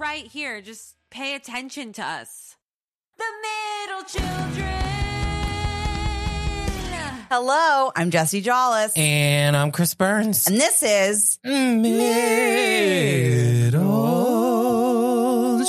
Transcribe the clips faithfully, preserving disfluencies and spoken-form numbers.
right here. Just pay attention to us. The middle children. Hello, I'm Jessie Jollis. And I'm Chris Burns. And this is Middle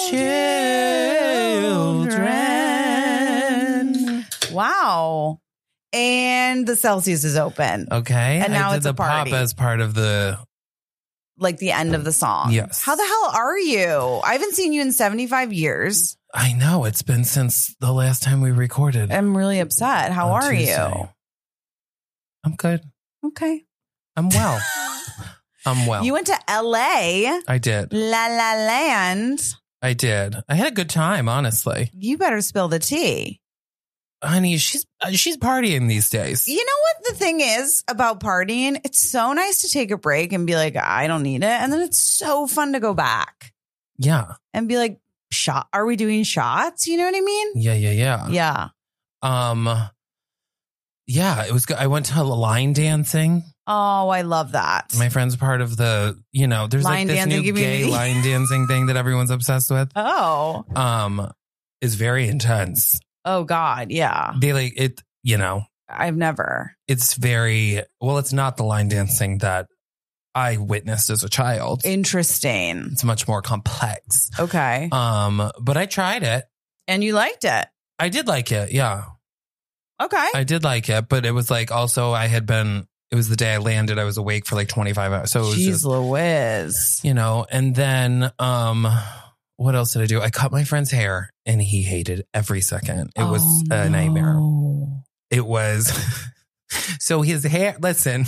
Children. Wow. And the Celsius is open. Okay. And now I did it's the a party. pop as part of the... Like the end of the song. Yes. How the hell are you? I haven't seen you in seventy-five years. I know. It's been since the last time we recorded. I'm really upset. How on are Tuesday. you? I'm good. Okay. I'm well. I'm well. You went to L A. I did. La La Land. I did. I had a good time, honestly. You better spill the tea. Honey, she's she's partying these days. You know what the thing is about partying? It's so nice to take a break and be like, I don't need it. And then it's so fun to go back Yeah. and be like, shot. Are we doing shots? You know what I mean? Yeah, yeah, yeah. Yeah. Um, yeah, it was good. I went to line dancing. Oh, I love that. My friend's part of the, you know, there's Line like this dancing new gay community. line dancing thing that everyone's obsessed with. Oh. Um, it's very intense. Oh, God. Yeah. They like it, you know, I've never. it's very, well, it's not the line dancing that I witnessed as a child. Interesting. It's much more complex. Okay. Um, but I tried it. And you liked it. I did like it. Yeah, Okay. I did like it. But it was like also I had been, it was the day I landed. I was awake for like twenty-five hours. So it was Jeez just, Louise. you know, and then, um, what else did I do? I cut my friend's hair and he hated every second. It was Oh, a nightmare. no. It was. So his hair, listen,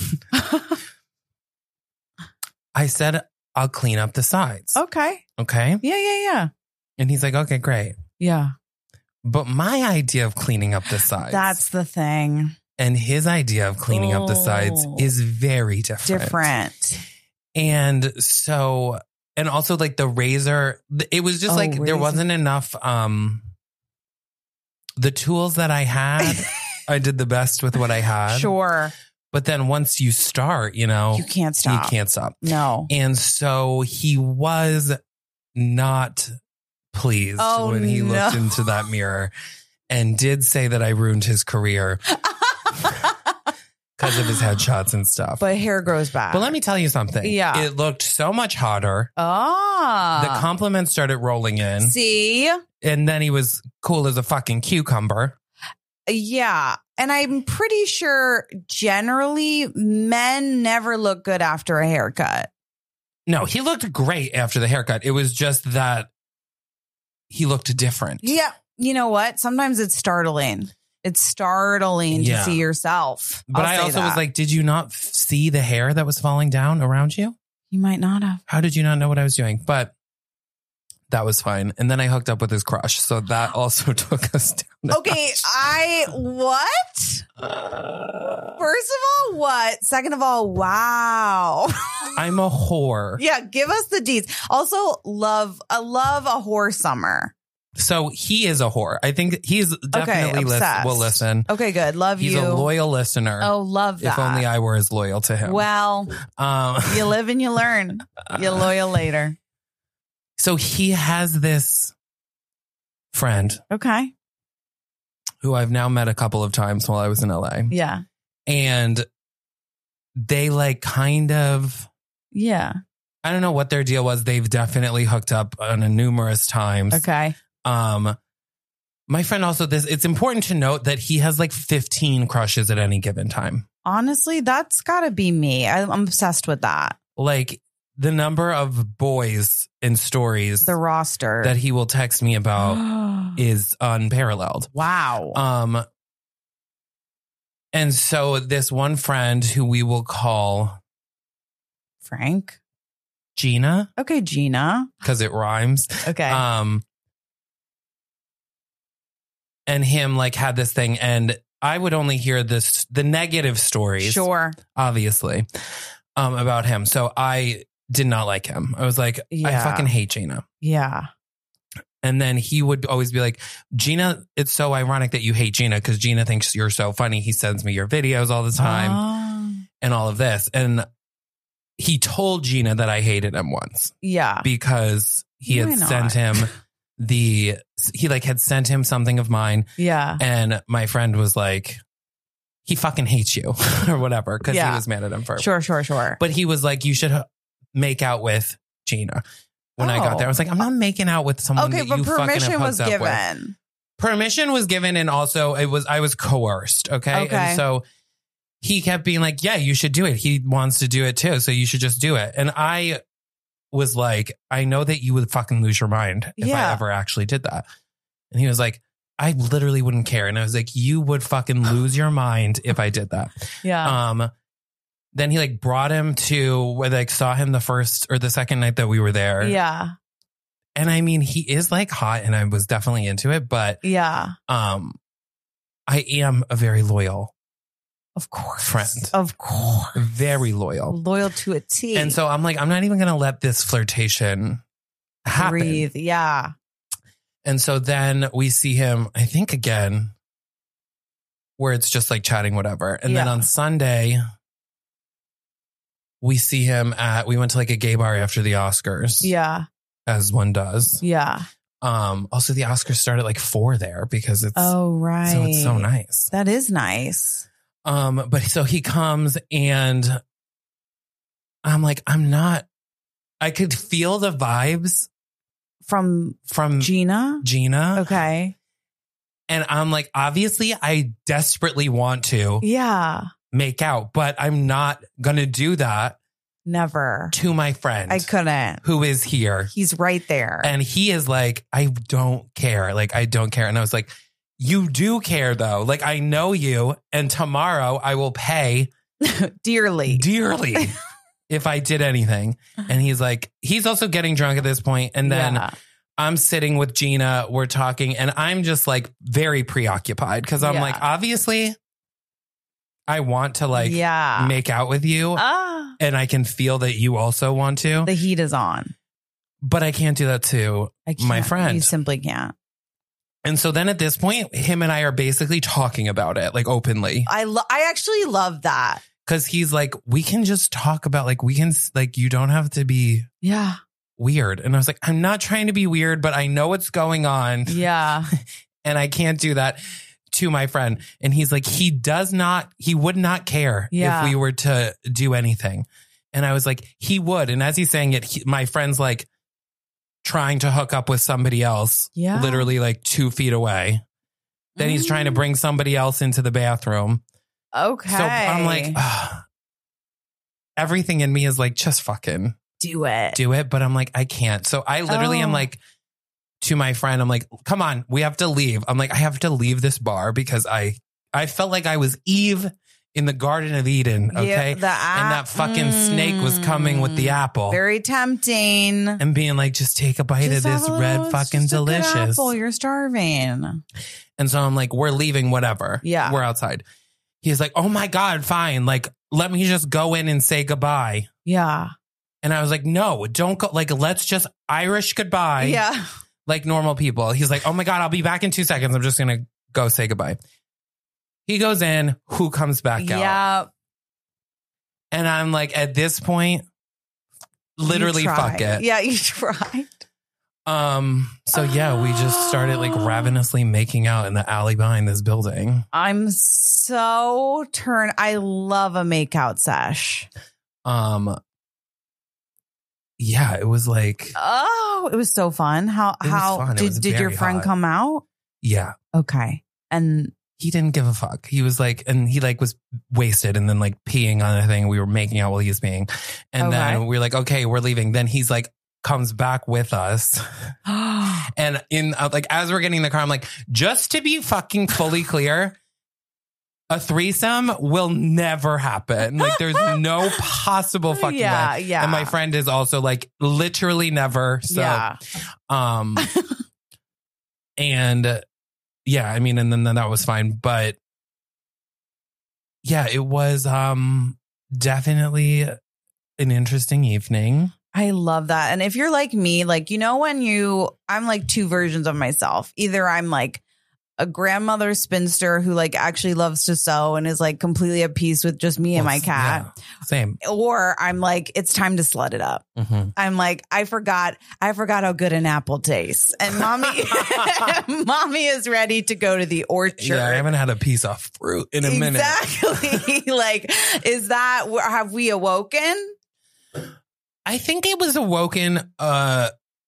I said, I'll clean up the sides. Okay. Okay. Yeah, yeah, yeah. And he's like, okay, great. Yeah. But my idea of cleaning up the sides That's the thing. and his idea of cleaning up the sides Oh. is very different. Different. And so, and also like the razor, it was just Oh, like there razor. wasn't enough, um, the tools that I had, I did the best with what I had. Sure. But then once you start, you know, You can't stop. you can't stop. No. And so he was not pleased Oh, when he no. looked into that mirror and did say that I ruined his career because of his headshots and stuff. But hair grows back. But let me tell you something. Yeah. It looked so much hotter. Ah. The compliments started rolling in. See? And then he was cool as a fucking cucumber. Yeah. And I'm pretty sure generally men never look good after a haircut. No, he looked great after the haircut. It was just that he looked different. Yeah. You know what? Sometimes it's startling. It's startling Yeah. to see yourself. But I'll I say also that. was like, did you not f- see the hair that was falling down around you? You might not have. How did you not know what I was doing? But that was fine. And then I hooked up with his crush. So that also took us down. a Okay, notch. I what? First of all, what? Second of all, wow. I'm a whore. Yeah, give us the deeds. Also, love, I love a whore summer. So he is a whore. I think he's definitely lis- obsessed. will listen. Okay, good. Love He's you. a loyal listener. Oh, love that. If only I were as loyal to him. Well, Um, you live and you learn. You're loyal later. so he has this friend Okay. who I've now met a couple of times while I was in L A. Yeah. And they like kind of, Yeah. I don't know what their deal was. They've definitely hooked up on a numerous times. Okay. Um, my friend also this, it's important to note that he has like fifteen crushes at any given time. Honestly, that's got to be me. I, I'm obsessed with that. Like the number of boys in stories The roster. that he will text me about is unparalleled. Wow. Um, and so this one friend who we will call Frank. Gina, Okay, Gina. because it rhymes. Okay. Um, and him like had this thing, and I would only hear this the negative stories, sure. obviously, um, about him. So I did not like him. I was like, I Yeah. fucking hate Gina. Yeah. And then he would always be like, Gina, it's so ironic that you hate Gina because Gina thinks you're so funny. He sends me your videos all the time Oh. and all of this. And he told Gina that I hated him once. Yeah. Because he Why had not? sent him the, he like had sent him something of mine. Yeah. And my friend was like, he fucking hates you or whatever. Cause Yeah. he was mad at him for Sure, sure, sure. But he was like, you should h- make out with Gina. When I got there, I was like, I'm not making out with someone Okay, that but you fucking have permission hooked was up with. given. Permission was given, and also it was I was coerced. Okay? Okay. And so he kept being like, yeah, you should do it. He wants to do it too, so you should just do it. And I was like, I know that you would fucking lose your mind if Yeah. I ever actually did that. And he was like, I literally wouldn't care. And I was like, you would fucking lose your mind if I did that. Yeah. Um then he like brought him to where like saw him the first or the second night that we were there. yeah. And I mean, he is like hot and I was definitely into it, but Yeah. um I am a very loyal, Of course. friend. Of course. very loyal. Loyal to a T. And so I'm like, I'm not even going to let this flirtation happen. Breathe. Yeah. And so then we see him, I think again, where it's just like chatting, whatever. And then Yeah. on Sunday, we see him at, we went to like a gay bar after the Oscars, Yeah. as one does. Yeah. Um, also the Oscars start at like four there because it's, Oh, right. so it's so nice. That is nice. Um, but so he comes and I'm like, I'm not, I could feel the vibes From from Gina? Gina. Okay. And I'm like, obviously I desperately want to Yeah. make out, but I'm not going to do that Never. to my friend I couldn't. who is here. He's right there. And he is like, I don't care. Like, I don't care. And I was like, you do care though. Like, I know you. And tomorrow I will pay Dearly. dearly if I did anything. And he's like, he's also getting drunk at this point. And then Yeah. I'm sitting with Gina. We're talking and I'm just like very preoccupied because I'm Yeah. like, obviously I want to like yeah. make out with you. Ah. And I can feel that you also want to, The heat is on. but I can't do that to I can't. my friend. You simply can't. And so then at this point, him and I are basically talking about it like openly I lo- I actually love that. because he's like, we can just talk about like, we can like, you don't have to be Yeah. weird. And I was like, I'm not trying to be weird, but I know what's going on Yeah. and I can't do that to my friend. And he's like, he does not, he would not care Yeah. if we were to do anything. And I was like, he would. And as he's saying it, he, my friend's like trying to hook up with somebody else, Yeah. literally like two feet away. Then he's trying to Mm. bring somebody else into the bathroom. Okay. So I'm like, ugh. Everything in me is like, just fucking do it. do it. But I'm like, I can't. So I literally am Oh. like, to my friend, I'm like, come on, we have to leave. I'm like, I have to leave this bar because I, I felt like I was Eve in the Garden of Eden. Okay. Yeah, the and that ap- fucking snake was coming with the Mm. apple Very tempting. and being like, just take a bite Just of have this a red little- it's fucking just a good delicious. apple. You're starving. And so I'm like, we're leaving, whatever. Yeah. We're outside. He's like, oh my God, fine. Like, let me just go in and say goodbye. Yeah. And I was like, no, don't go. Like, let's just Irish goodbye. Yeah. Like normal people. He's like, oh my God, I'll be back in two seconds. I'm just going to go say goodbye. He goes in. Who comes back out? Yeah. And I'm like, at this point, literally You fuck tried. it. Yeah, you tried. Um. So yeah, we just started like ravenously making out in the alley behind this building. I'm so turned. I love a makeout sesh. Um. Yeah, it was like, Oh, it was so fun. How was how fun. It did was did your very friend hot. come out? yeah, Okay. And he didn't give a fuck. He was like, and he like was wasted and then like peeing on a thing. We were making out while he was peeing. And Okay. then we were like, okay, we're leaving. Then he's like, comes back with us. And in uh, like, as we're getting in the car, I'm like, just to be fucking fully clear, a threesome will never happen. Like there's no possible fucking yeah, way. yeah. And my friend is also like literally never. So, yeah. um, and uh, yeah, I mean, and then, then that was fine. But yeah, it was, um, definitely an interesting evening. I love that. And if you're like me, like, you know, when you, I'm like two versions of myself. Either I'm like a grandmother spinster who like actually loves to sew and is like completely at peace with just me and Well, my cat. yeah, same. Or I'm like, it's time to slut it up. Mm-hmm. I'm like, I forgot, I forgot how good an apple tastes. And mommy, mommy is ready to go to the orchard. Yeah, I haven't had a piece of fruit in a minute. Exactly. Like, is that, have we awoken? I think it was awoken uh,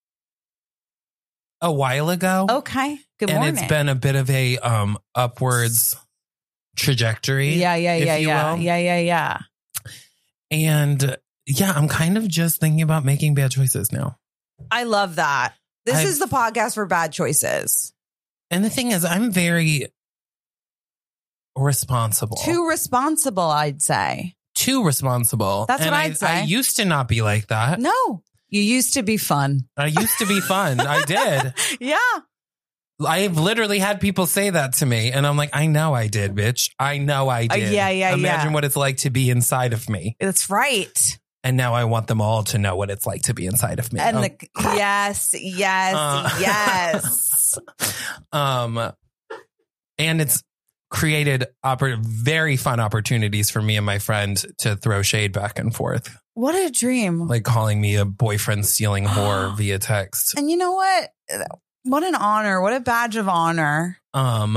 a while ago. Okay. Good and morning. it's been a bit of a um, upwards trajectory. Yeah, yeah, if yeah, you yeah. will. Yeah, yeah, yeah. And yeah, I'm kind of just thinking about making bad choices now. I love that. This I've- is the podcast for bad choices. And the thing is, I'm very responsible. Too responsible, I'd say. Too responsible. That's and what I, I'd say. I used to not be like that. No, you used to be fun. I used to be fun. I did. Yeah. I've literally had people say that to me, and I'm like, I know I did, bitch. I know I Uh, did. yeah, yeah, Imagine yeah. what it's like to be inside of me. That's right. And now I want them all to know what it's like to be inside of me. And Oh, the yes, yes, Uh. yes. um, and it's created oppor- very fun opportunities for me and my friend to throw shade back and forth, What a dream. like calling me a boyfriend stealing whore via text. And you know what? What an honor. What a badge of honor. Um,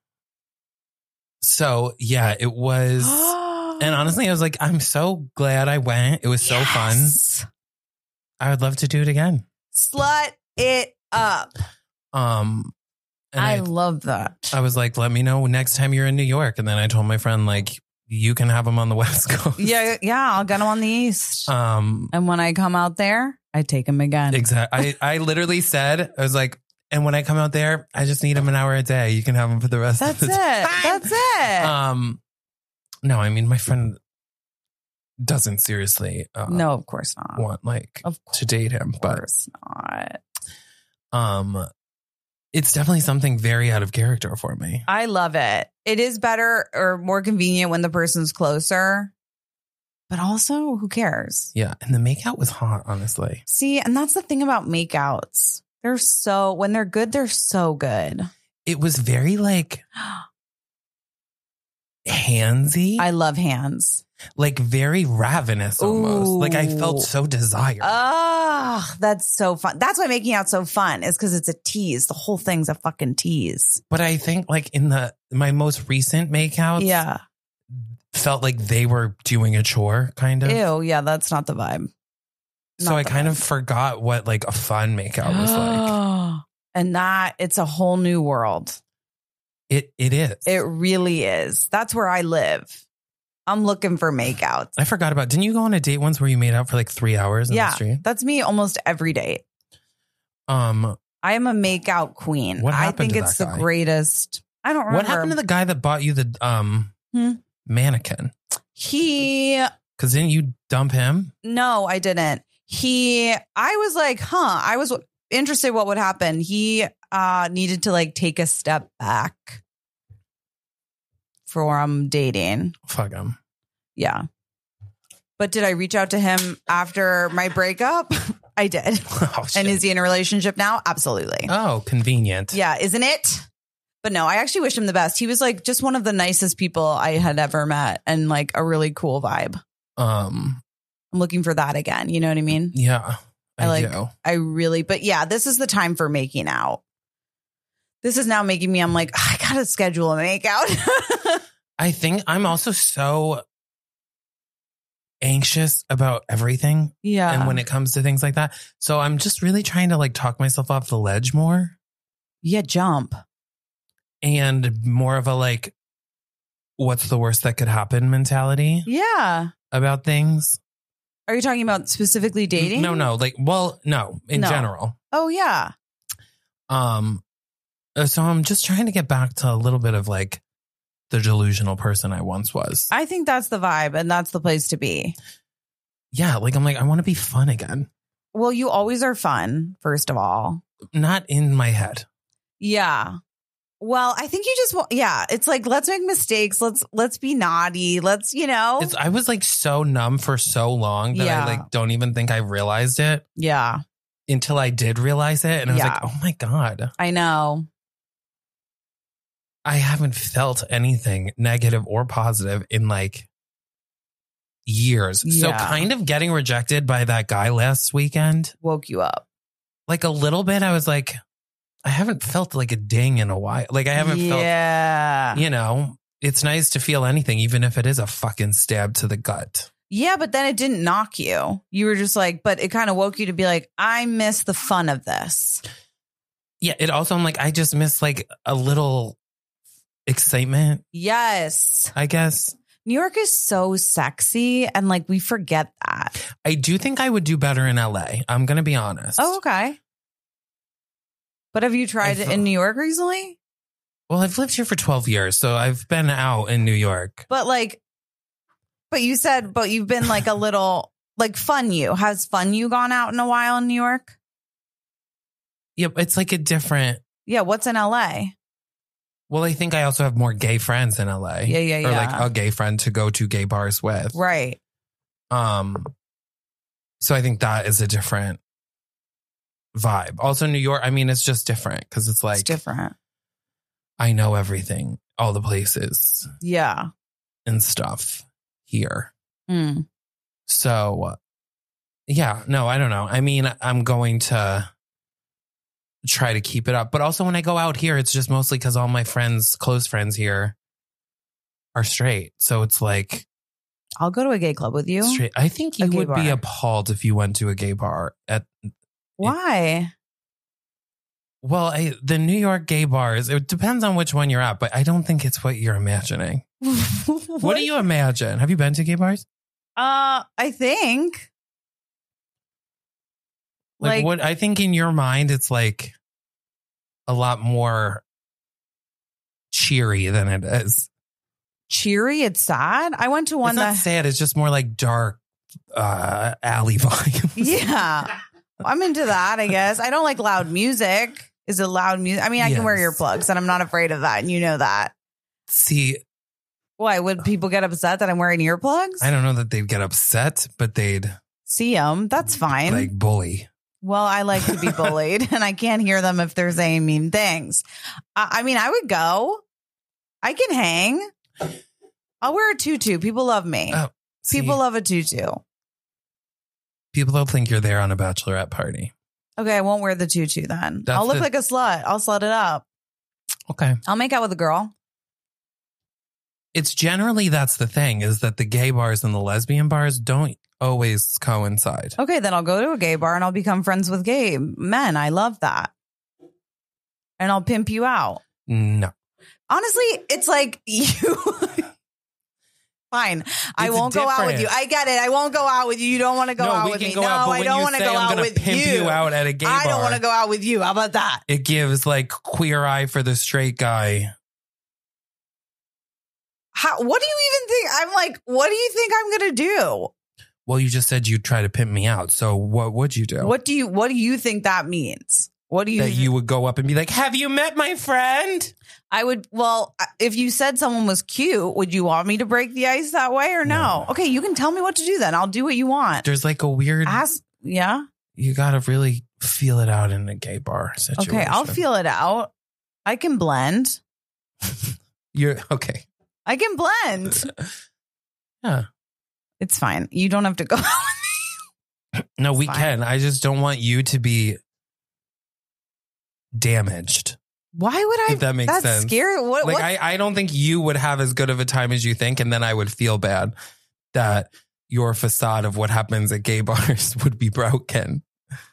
so yeah, it was. And honestly, I was like, I'm so glad I went. It was so fun. Yes. I would love to do it again. Slut it up. Um, and I, I, love that. I was like, let me know next time you're in New York. And then I told my friend, like, you can have them on the West Coast. Yeah, yeah, I'll get them on the East. Um, And when I come out there, I take them again. exactly. I, I literally said, I was like, and when I come out there, I just need them an hour a day. You can have them for the rest That's of it. the time. That's it. Um, no, I mean, my friend doesn't seriously uh, no, of course not. want like Of to date him, Of but course not. um, it's definitely something very out of character for me. I love it. It is better or more convenient when the person's closer, but also who cares? Yeah, and the makeout was hot, honestly. See, and that's the thing about makeouts. They're so, when they're good, they're so good. It was very like handsy, I love hands. like very ravenous almost. Like I felt Ooh. so desired. Ah, that's so fun. That's why making out so fun is because it's a tease. The whole thing's a fucking tease. But I think like in the my most recent makeouts, Yeah. felt like they were doing a chore, kind of. Ew. Yeah, that's not the vibe. So Not I the kind vibe. of forgot what like a fun makeout was like. And that, it's a whole new world. It it is. It really is. That's where I live. I'm looking for makeouts. I forgot about. Didn't you go on a date once where you made out for like three hours in Yeah, the street? that's me almost every date. Um, I am a makeout queen. What I happened think to it's that the guy? greatest. I don't remember. what happened to the guy that bought you the um Hmm? mannequin? He, Because didn't you dump him? no, I didn't. He, I was like, huh, I was interested what would happen. He uh needed to like take a step back from dating. Fuck him. Yeah. But did I reach out to him after my breakup? I did. Oh, shit. And is he in a relationship now? Absolutely. Oh, convenient. Yeah, isn't it? But no, I actually wish him the best. He was like just one of the nicest people I had ever met and like a really cool vibe. Um. I'm looking for that again. You know what I mean? Yeah. I, I like- do. I really, but yeah, this is the time for making out. This is now making me, I'm like, I gotta schedule a make out. I think I'm also so anxious about everything. Yeah. And when it comes to things like that. So I'm just really trying to like talk myself off the ledge more yeah, jump. and more of a like, what's the worst that could happen mentality Yeah. about things. Are you talking about specifically dating? No, no. Like, well, no, in No. general. Oh, yeah. Um, uh, so I'm just trying to get back to a little bit of like the delusional person I once was. I think that's the vibe and that's the place to be. Yeah. Like, I'm like, I want to be fun again. Well, you always are fun, first of all. Not in my head. Yeah. Well, I think you just want, yeah, it's like, let's make mistakes. Let's, let's be naughty. Let's, you know, It's, I was like so numb for so long that Yeah. I like don't even think I realized it yeah, until I did realize it. And I was Yeah. like, oh my God. I know. I haven't felt anything negative or positive in like years. So Yeah. kind of getting rejected by that guy last weekend, Woke you up. like a little bit, I was like, I haven't felt like a ding in a while. Like I haven't yeah. felt, you know, it's nice to feel anything, even if it is a fucking stab to the gut. Yeah, but then it didn't knock you. You were just like, but it kind of woke you to be like, I miss the fun of this. Yeah. It also, I'm like, I just miss like a little excitement, Yes. I guess. New York is so sexy and like we forget that. I do think I would do better in L A. I'm going to be honest. Oh, okay. But have you tried I it thought- in New York recently? Well, I've lived here for twelve years, so I've been out in New York. But like, but you said, but you've been like a little like Fun You. Has Fun You gone out in a while in New York? Yep, it's like a different. Yeah. What's in L A? Well, I think I also have more gay friends in L A. Yeah, yeah, Or like yeah. a gay friend to go to gay bars with. Right. Um, so I think that is a different vibe. Also, New York, I mean, it's just different because it's like It's different. I know everything, all the places Yeah. and stuff here. Mm. So, yeah, no, I don't know. I mean, I'm going to try to keep it up. But also when I go out here, it's just mostly because all my friends, close friends here are straight. So it's like I'll go to a gay club with you. straight. I think A you gay would be bar. appalled if you went to a gay bar at, Why? well, I, the New York gay bars, it depends on which one you're at, but I don't think it's what you're imagining. what? What do you imagine? Have you been to gay bars? Uh, I think. Like, Like, what I think in your mind, it's like a lot more cheery than it is. cheery. It's sad. I went to one It's not that. sad. It's just more like dark uh, alley vibes. Yeah, I'm into that. I guess I don't like loud music. Is it loud music? I mean, I can wear Yes. earplugs, and I'm not afraid of that, and you know that. See, Why would people get upset that I'm wearing earplugs? I don't know that they'd get upset, but they'd See them. That's fine. like bully. Well, I like to be bullied, and I can't hear them if they're saying mean things. I, I mean, I would go. I can hang. I'll wear a tutu. People love me. Oh, see, People love a tutu. people don't think you're there on a bachelorette party. Okay, I won't wear the tutu then. That's I'll look the- like a slut. I'll slut it up. Okay. I'll make out with a girl. It's generally, that's the thing, is that the gay bars and the lesbian bars don't always coincide. Okay, then I'll go to a gay bar and I'll become friends with gay men. I love that. And I'll pimp you out. No. Honestly, it's like you. Fine. I It's won't go out with different. you. I get it. I won't go out with you. You don't want to go no, out we with can me. go no, out, but I when don't you want to say go I'm out gonna with pimp you. you out at a gay I bar, don't want to go out with you. How about that? it gives like queer eye for the straight guy. How, what do you even think? I'm like, what do you think I'm going to do? Well, you just said you'd try to pimp me out. So what would you do? What do you What do you think that means? What do you? That you would go up and be like, have you met my friend? I would. Well, if you said someone was cute, would you want me to break the ice that way or no? No. Okay, you can tell me what to do then. I'll do what you want. There's like a weird, Ask. Yeah. you got to really feel it out in a gay bar situation. Okay, I'll feel it out. I can blend. You're okay. I can blend. Yeah. It's fine. You don't have to go. No, we fine. can. I just don't want you to be damaged. Why would I? If that makes that's sense. scary. What? Like, what? I, I don't think you would have as good of a time as you think. And then I would feel bad that your facade of what happens at gay bars would be broken.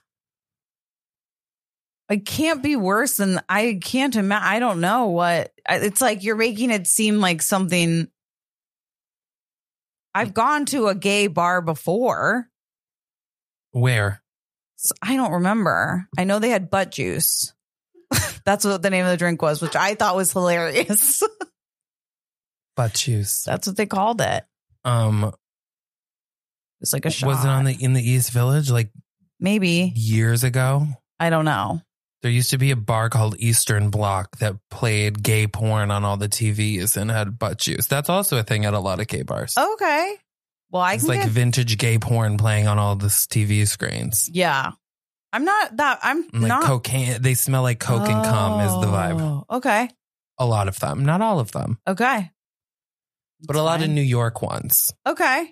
It can't be worse than I can't imagine. I don't know what. It's like you're making it seem like something. I've gone to a gay bar before. Where? So I don't remember. I know they had butt juice. That's what the name of the drink was, which I thought was hilarious. Butt juice. That's what they called it. Um, It's like a shot. was it on the in the East Village like Maybe. years ago? I don't know. There used to be a bar called Eastern Bloc that played gay porn on all the T Vs and had butt juice. That's also a thing at a lot of gay bars. Okay. Well, I It's can like get- vintage gay porn playing on all the T V screens. yeah. I'm not that. I'm And like not. cocaine. They smell like coke and cum is the vibe. Oh, okay. A lot of them. Not all of them. Okay. But a lot of New York ones. Okay.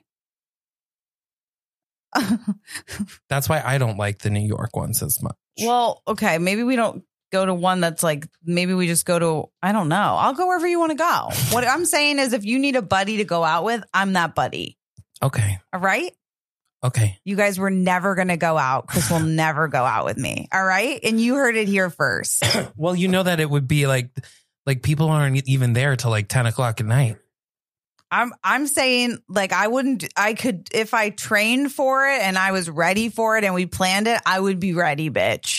That's why I don't like the New York ones as much. Well, okay. Maybe we don't go to one that's like, maybe we just go to, I don't know. I'll go wherever you want to go. What I'm saying is if you need a buddy to go out with, I'm that buddy. Okay. All right. Okay. You guys were never going to go out. Chris will never go out with me. All right. And you heard it here first. Well, you know that it would be like, like people aren't even there till like ten o'clock at night. I'm I'm saying like I wouldn't I could if I trained for it and I was ready for it and we planned it, I would be ready, bitch.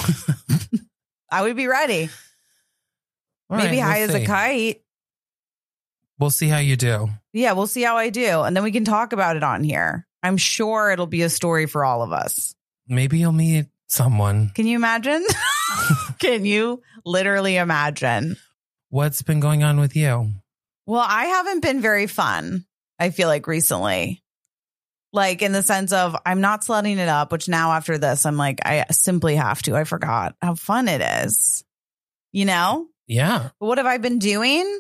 I would be ready. All Maybe right, high we'll as see. a kite. We'll see how you do. Yeah, we'll see how I do. And then we can talk about it on here. I'm sure it'll be a story for all of us. Maybe you'll meet someone. Can you imagine? Can you literally imagine? What's been going on with you? Well, I haven't been very fun, I feel like recently. Like in the sense of I'm not slutting it up, which now after this, I'm like, I simply have to. I forgot how fun it is. You know? Yeah. But what have I been doing?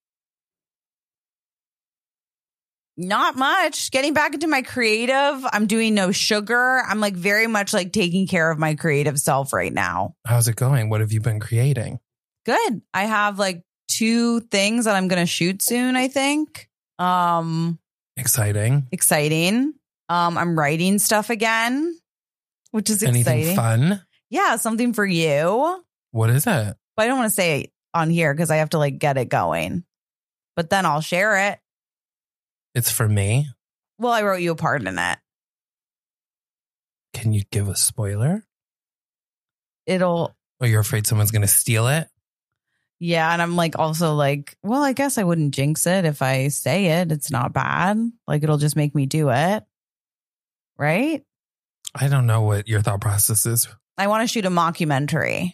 Not much. Getting back into my creative. I'm doing no sugar. I'm like very much like taking care of my creative self right now. How's it going? What have you been creating? Good. I have like two things that I'm going to shoot soon, I think. Um, Exciting. exciting. Um, I'm writing stuff again, which is Anything exciting. fun? Yeah, something for you. What is it? But I don't want to say it on here because I have to like get it going. But then I'll share it. It's for me. Well, I wrote you a part in it. Can you give a spoiler? It'll, Or you're afraid someone's going to steal it? yeah. And I'm like also like, well, I guess I wouldn't jinx it if I say it. It's not bad. Like it'll just make me do it. Right? I don't know what your thought process is I want to shoot a mockumentary.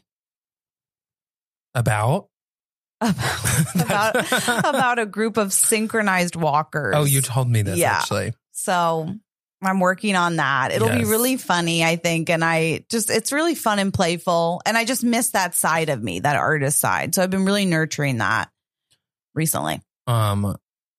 about. About, about, about a group of synchronized walkers. Oh, you told me this Yeah. actually. So I'm working on that. It'll be Yes. really funny, I think. And I just, it's really fun and playful. And I just miss that side of me, that artist side. So I've been really nurturing that recently. Um,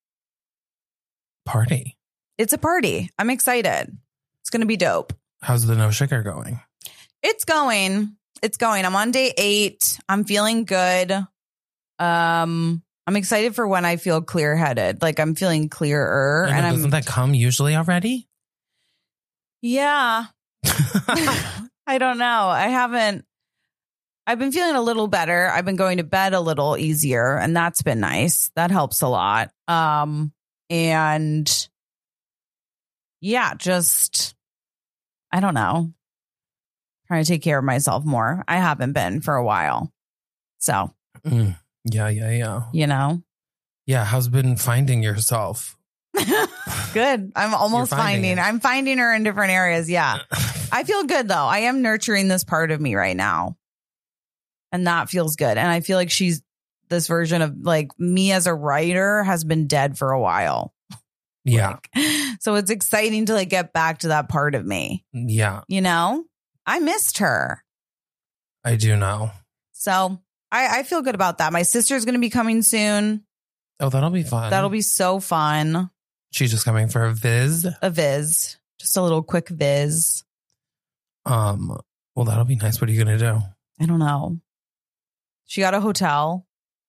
party. It's a party. I'm excited. It's going to be dope. How's the no sugar going? It's going. It's going. I'm on day eight. I'm feeling good. Um, I'm excited for when I feel clear headed. Like I'm feeling clearer. I know, and I'm doesn't that come usually already? Yeah. I don't know. I haven't. I've been feeling a little better. I've been going to bed a little easier, and that's been nice. That helps a lot. Um, and yeah, just I don't know. Trying to take care of myself more. I haven't been for a while. So, Mm, yeah, yeah, yeah. you know. Yeah, how's been finding yourself? Good. I'm almost You're finding finding, it. I'm finding her in different areas. Yeah. I feel good though. I am nurturing this part of me right now. And that feels good. And I feel like she's this version of like me as a writer has been dead for a while. Yeah, Like, so it's exciting to like get back to that part of me. yeah, You know, I missed her. I do know. So I, I feel good about that. My sister's going to be coming soon. Oh, that'll be fun. That'll be so fun. She's just coming for a viz. A viz, just a little quick viz. Um, well, that'll be nice. What are you gonna do? I don't know. She got a hotel,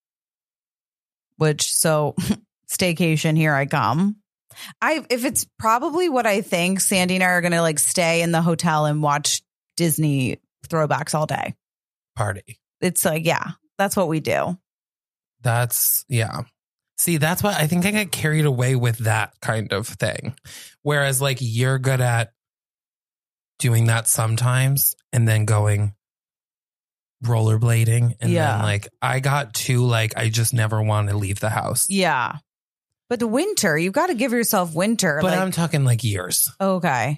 which so staycation, here I come. I if it's probably what I think, Sandy and I are going to like stay in the hotel and watch Disney throwbacks all day. Party. It's like, yeah, that's what we do. That's yeah. See, that's what I think I get carried away with that kind of thing. Whereas like you're good at doing that sometimes and then going rollerblading. And Yeah. then like I got too like I just never want to leave the house. Yeah. But the winter, you've got to give yourself winter. But like, I'm talking like years. okay.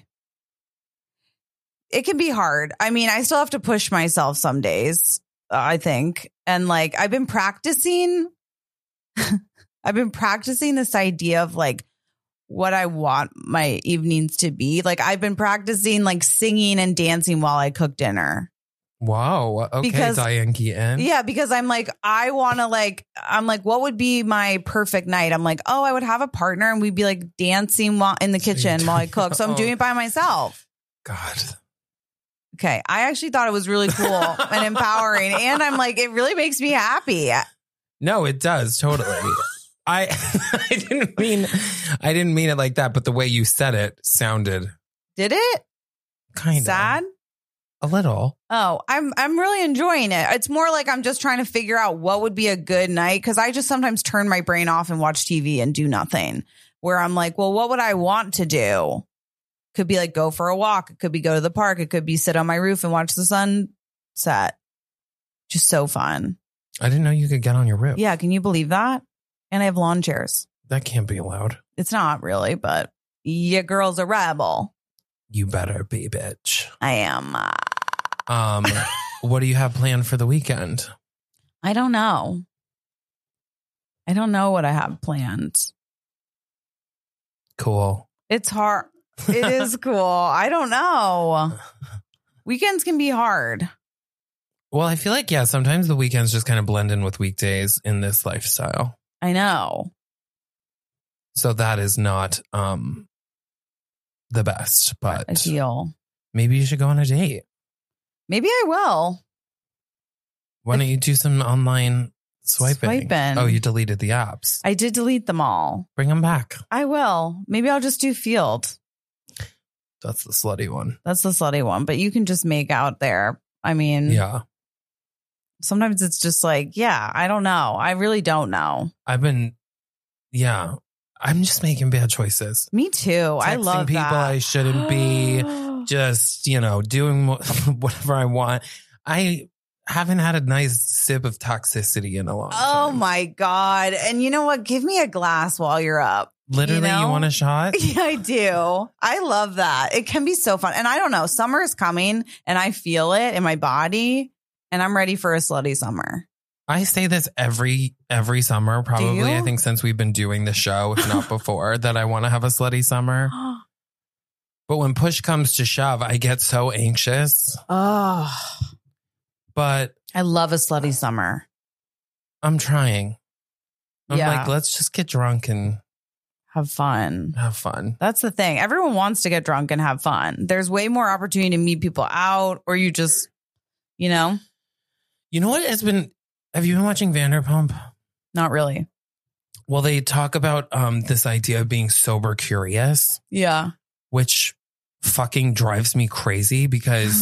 It can be hard. I mean, I still have to push myself some days, I think. And like, I've been practicing, I've been practicing this idea of like what I want my evenings to be. Like, I've been practicing like singing and dancing while I cook dinner. Wow. Okay, Because- Diane Keaton. Yeah, because I'm like, I want to like, I'm like, what would be my perfect night? I'm like, oh, I would have a partner and we'd be like dancing while in the So you're kitchen while I doing- cook. So I'm Oh. doing it by myself. God. Okay. I actually thought it was really cool and empowering. And I'm like, it really makes me happy. No, it does totally. I I didn't mean I didn't mean it like that, but the way you said it sounded Did it? kind of Sad? a little. Oh, I'm I'm really enjoying it. It's more like I'm just trying to figure out what would be a good night because I just sometimes turn my brain off and watch T V and do nothing. Where I'm like, well, what would I want to do? Could be like go for a walk. It could be go to the park. It could be sit on my roof and watch the sunset. Just so fun. I didn't know you could get on your roof. Yeah, can you believe that? And I have lawn chairs. That can't be allowed. It's not really, but your girl's a rebel. You better be, bitch. I am. Uh, Um, what do you have planned for the weekend? I don't know. I don't know what I have planned. Cool. It's hard. It is cool. I don't know. Weekends can be hard. Well, I feel like, yeah, sometimes the weekends just kind of blend in with weekdays in this lifestyle. I know. So that is not um the best, but Ideal. maybe you should go on a date. Maybe I will. Why don't you do some online swiping? Swiping. Oh, you deleted the apps. I did delete them all. Bring them back. I will. Maybe I'll just do field. That's the slutty one. That's the slutty one, but you can just make out there. I mean, Yeah. sometimes it's just like, yeah, I don't know. I really don't know. I've been, yeah, I'm just making bad choices. Me too. I Texting love people that. I shouldn't be. Just, you know, doing wh- whatever I want. I haven't had a nice sip of toxicity in a long Oh time. my God. And you know what? Give me a glass while you're up. Literally, you you, know? want a shot? Yeah, I do. I love that. It can be so fun. And I don't know, summer is coming and I feel it in my body and I'm ready for a slutty summer. I say this every every summer, probably. you? I think since we've been doing the show, if not before, that I want to have a slutty summer. But when push comes to shove, I get so anxious. Oh, But I love a slutty summer. I'm trying. I'm Yeah. like, let's just get drunk and Have fun. have fun. That's the thing. Everyone wants to get drunk and have fun. There's way more opportunity to meet people out or you just, you know, You know what has been, have you been watching Vanderpump? not really. Well, they talk about um, this idea of being sober curious, Yeah. which fucking drives me crazy because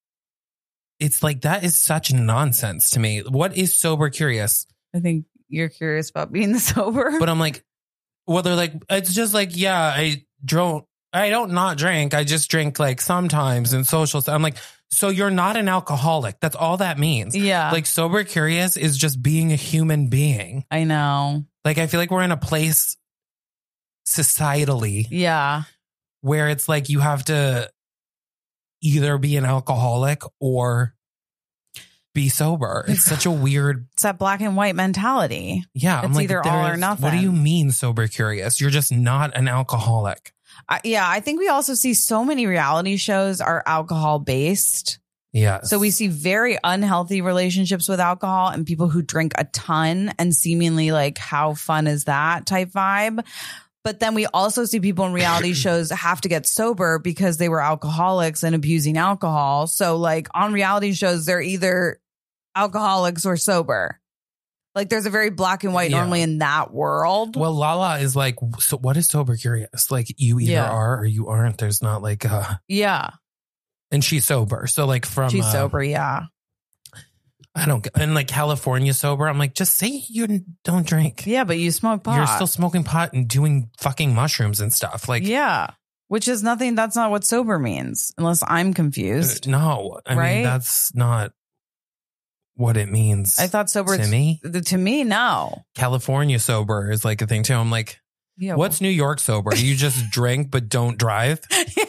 it's like, that is such nonsense to me. What is sober curious? I think you're curious about being the sober. But I'm like, well, they're like, it's just like, yeah, I don't, I don't not drink. I just drink like sometimes in social stuff. I'm like, so you're not an alcoholic. That's all that means. yeah. Like sober curious is just being a human being. I know. Like, I feel like we're in a place societally Yeah. where it's like you have to either be an alcoholic or be sober. It's such a weird, It's that black and white mentality. yeah. I'm It's like, either all or there's- nothing. What do you mean sober curious? You're just not an alcoholic. I, yeah. I think we also see so many reality shows are alcohol based. Yeah. So we see very unhealthy relationships with alcohol and people who drink a ton and seemingly like, how fun is that type vibe. But then we also see people in reality shows have to get sober because they were alcoholics and abusing alcohol. So like on reality shows, they're either alcoholics or sober. Like there's a very black and white Yeah. normally in that world. Well, Lala is like, so what is sober curious? Like you either Yeah. are or you aren't. There's not like, uh, Yeah. and she's sober. So like from, She's uh, sober. Yeah. I don't, get- and like California sober. I'm like, just say you don't drink. Yeah. But you smoke pot. You're still smoking pot and doing fucking mushrooms and stuff. Like, yeah. Which is nothing. That's not what sober means unless I'm uh, confused. no, I Right? mean, that's not what it means. I thought sober to me, th- to me, no. California sober is like a thing too. I'm like, Yeah. what's New York sober? You just drink but don't drive.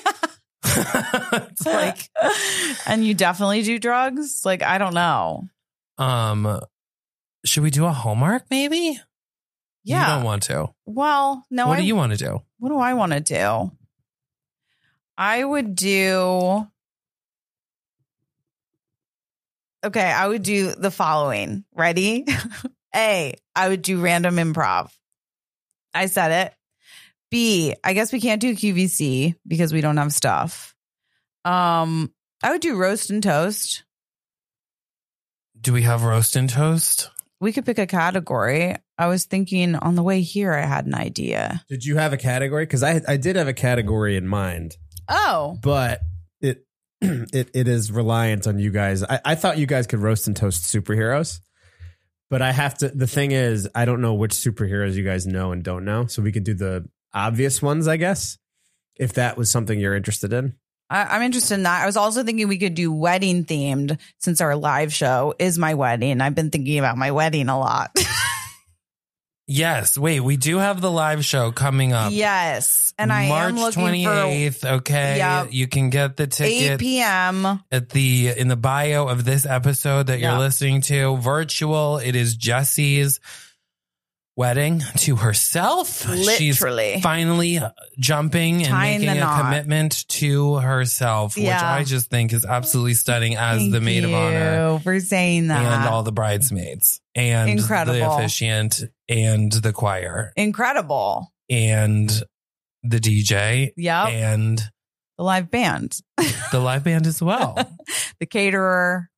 It's like, and you definitely do drugs? Like, I don't know. um, should we do a Hallmark maybe? Yeah. You don't want to. Well, no. what I, do you want to do? What do I want to do? I would do. Okay, I would do the following. Ready? A, I would do random improv. I said it. B, I guess we can't do Q V C because we don't have stuff. Um, I would do roast and toast. Do we have roast and toast? We could pick a category. I was thinking on the way here, I had an idea. Did you have a category? Because I I did have a category in mind, Oh, but it it it is reliant on you guys. I, I thought you guys could roast and toast superheroes, but I have to. The thing is, I don't know which superheroes you guys know and don't know, so we could do the obvious ones, I guess, if that was something you're interested in. I, I'm interested in that. I was also thinking we could do wedding themed since our live show is my wedding. I've been thinking about my wedding a lot. Yes. Wait, we do have the live show coming up. Yes. And I March am looking twenty-eighth, okay. Yep. You can get the for eight ticket p.m. at the in the bio of this episode that you're Yep. listening to. Virtual. It is Jessie's wedding to herself. Literally. She's finally jumping and Tying making the a knot. commitment to herself, which Yeah. I just think is absolutely stunning as Thank the maid of honor you for saying that. and all the bridesmaids and Incredible. the officiant and the choir Incredible. and the D J Yep. and The live band, the live band as well. the caterer.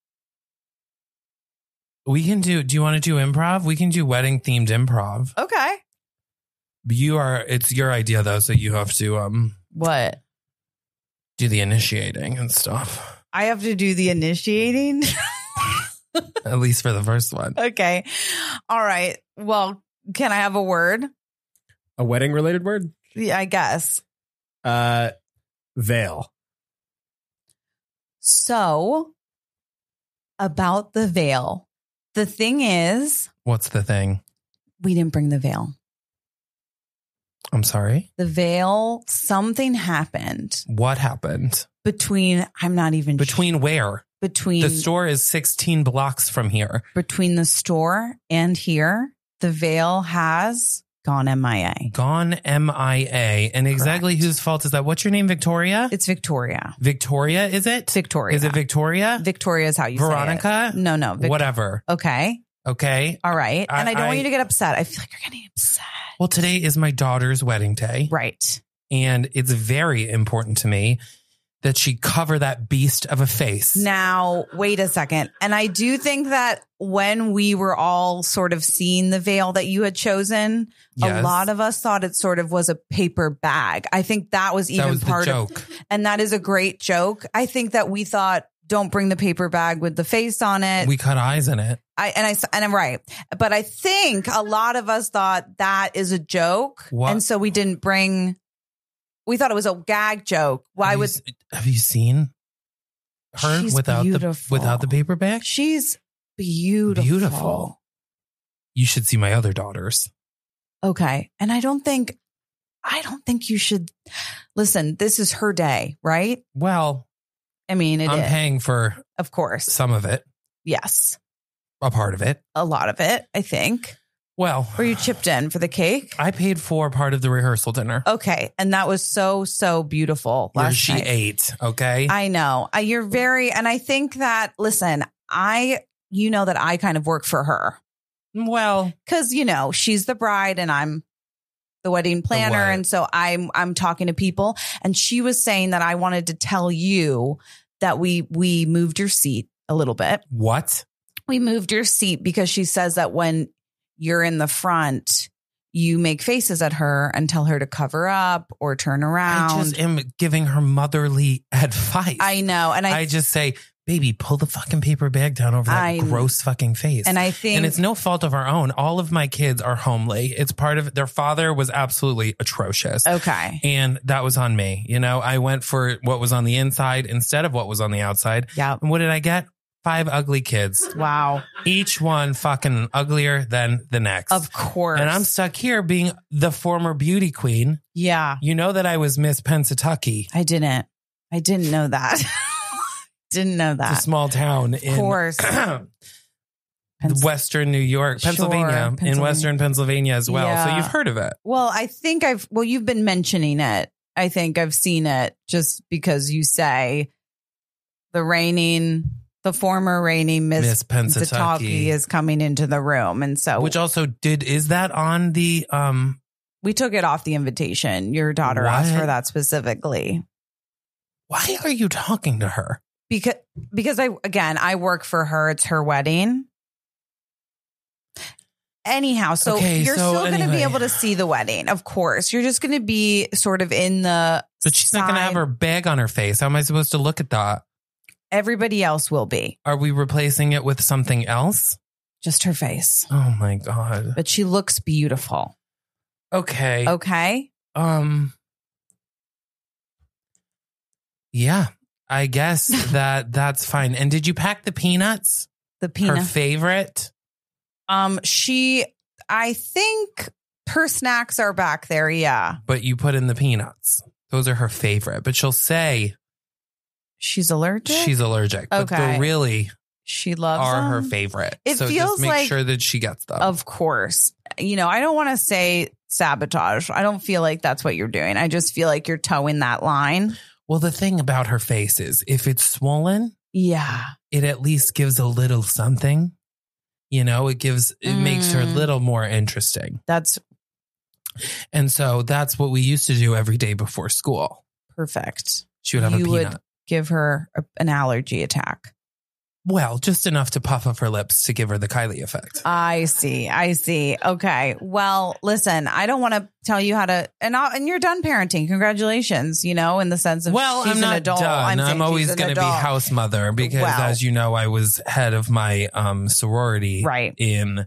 We can do, do you want to do improv? We can do wedding themed improv. Okay. You are, it's your idea though, so you have to um What? do the initiating and stuff, I have to do the initiating. at least for the first one. Okay. All right. Well, can I have a word? A wedding related word? Yeah, I guess. Uh, veil. So, about the veil. The thing is, What's the thing? we didn't bring the veil. I'm sorry. The veil, something happened What happened? between, I'm not even Between sure, where? between The store is sixteen blocks from here. between the store and here. The veil has gone M I A. Gone M I A. And exactly Correct. whose fault is that? What's your name, Victoria? It's Victoria. Victoria, is it? Victoria. Is it Victoria? Victoria is how you say Veronica? it. No, no. Vic- Whatever. Okay. Okay. All right. I- and I don't want I- you to get upset. I feel like you're getting upset. Well, today is my daughter's wedding day. Right. And it's very important to me that she cover that beast of a face. Now, wait a second. And I do think that when we were all sort of seeing the veil that you had chosen, a Yes. lot of us thought it sort of was a paper bag. I think that was even that was part the of, joke. and that is a great joke. I think that we thought, don't bring the paper bag with the face on it. We cut eyes in it. I and I and I'm right, but I think a lot of us thought that is a joke, What? and so we didn't bring. We thought it was a gag joke. Why have would you, s- have you seen her She's without beautiful. the without the paper bag? she's beautiful? Beautiful. You should see my other daughters. Okay, and I don't think, I don't think you should listen. This is her day, right? Well, I mean, it I'm is, paying for of course. some of it, Yes, a part of it. a lot of it. I think. Well, Were you chipped in for the cake? I paid for part of the rehearsal dinner Okay, and that was so so beautiful. where Last she night. ate. Okay. I know. I, you're very, and I think that, listen, I, you know that I kind of work for her well, because, you know, she's the bride and I'm the wedding planner. what? And so I'm, I'm talking to people, and she was saying that I wanted to tell you that we, we moved your seat a little bit. what? We moved your seat because she says that when you're in the front, you make faces at her and tell her to cover up or turn around. I just am giving her motherly advice. I know. And I, I just say, baby, pull the fucking paper bag down over that I- gross fucking face. and I think, And it's no fault of our own. All of my kids are homely. It's part of their father was absolutely atrocious. okay. And that was on me. You know, I went for what was on the inside instead of what was on the outside. Yeah. And what did I get? Five ugly kids. Wow. Each one fucking uglier than the next. Of course. And I'm stuck here being the former beauty queen. Yeah, You know that I was Miss Pennsatucky. I didn't. I didn't know that. didn't know It's a that. small town Of in course. Pens- Western New York, Sure, Pennsylvania, in Pennsylvania. Western Pennsylvania as well. So Yeah. you've heard of it. Well, I think I've, well, you've been mentioning it. I think I've seen it just because you say the raining, The former reigning Miss, Miss Pensatucky. Pataki is coming into the room. And so Which also did, is that on the, um, we took it off the invitation. Your daughter What? asked for that specifically. why are you talking to her? Because, because I, again, I work for her. It's her wedding. Anyhow, so Okay, you're so still going to be anyway. able to see the wedding. Of course. You're just going to be sort of in the But she's not going to have side. her bag on her face. How am I supposed to look at that? Everybody else will be. Are we replacing it with something else? Just her face. Oh my God. But she looks beautiful. Okay. Okay. Um, yeah, I guess that that's fine. And did you pack the peanuts? The Her peanut. favorite? Um, she, I think her snacks are back there. Yeah. But you put in the peanuts. Those are her favorite. But she'll say She's allergic. she's allergic. But Okay. they really she loves are her them. favorite. It so feels just make like- sure that she gets them. Of course. You know, I don't want to say sabotage. I don't feel like that's what you're doing. I just feel like you're towing that line. Well, the thing about her face is if it's swollen, Yeah. it at least gives a little something. You know, it gives, it makes her a Mm. little more interesting. That's And so that's what we used to do every day before school. perfect. She would have You a would- peanut. Give her a, an allergy attack. Well, just enough to puff up her lips to give her the Kylie effect. I see. I see. Okay. Well, listen, I don't want to tell you how to, and I'll, and you're done parenting. Congratulations. You know, in the sense of Well, she's I'm an not adult. done. saying I'm, she's always an going to be adult. house mother because, Well. as you know, I was head of my um, sorority Right. in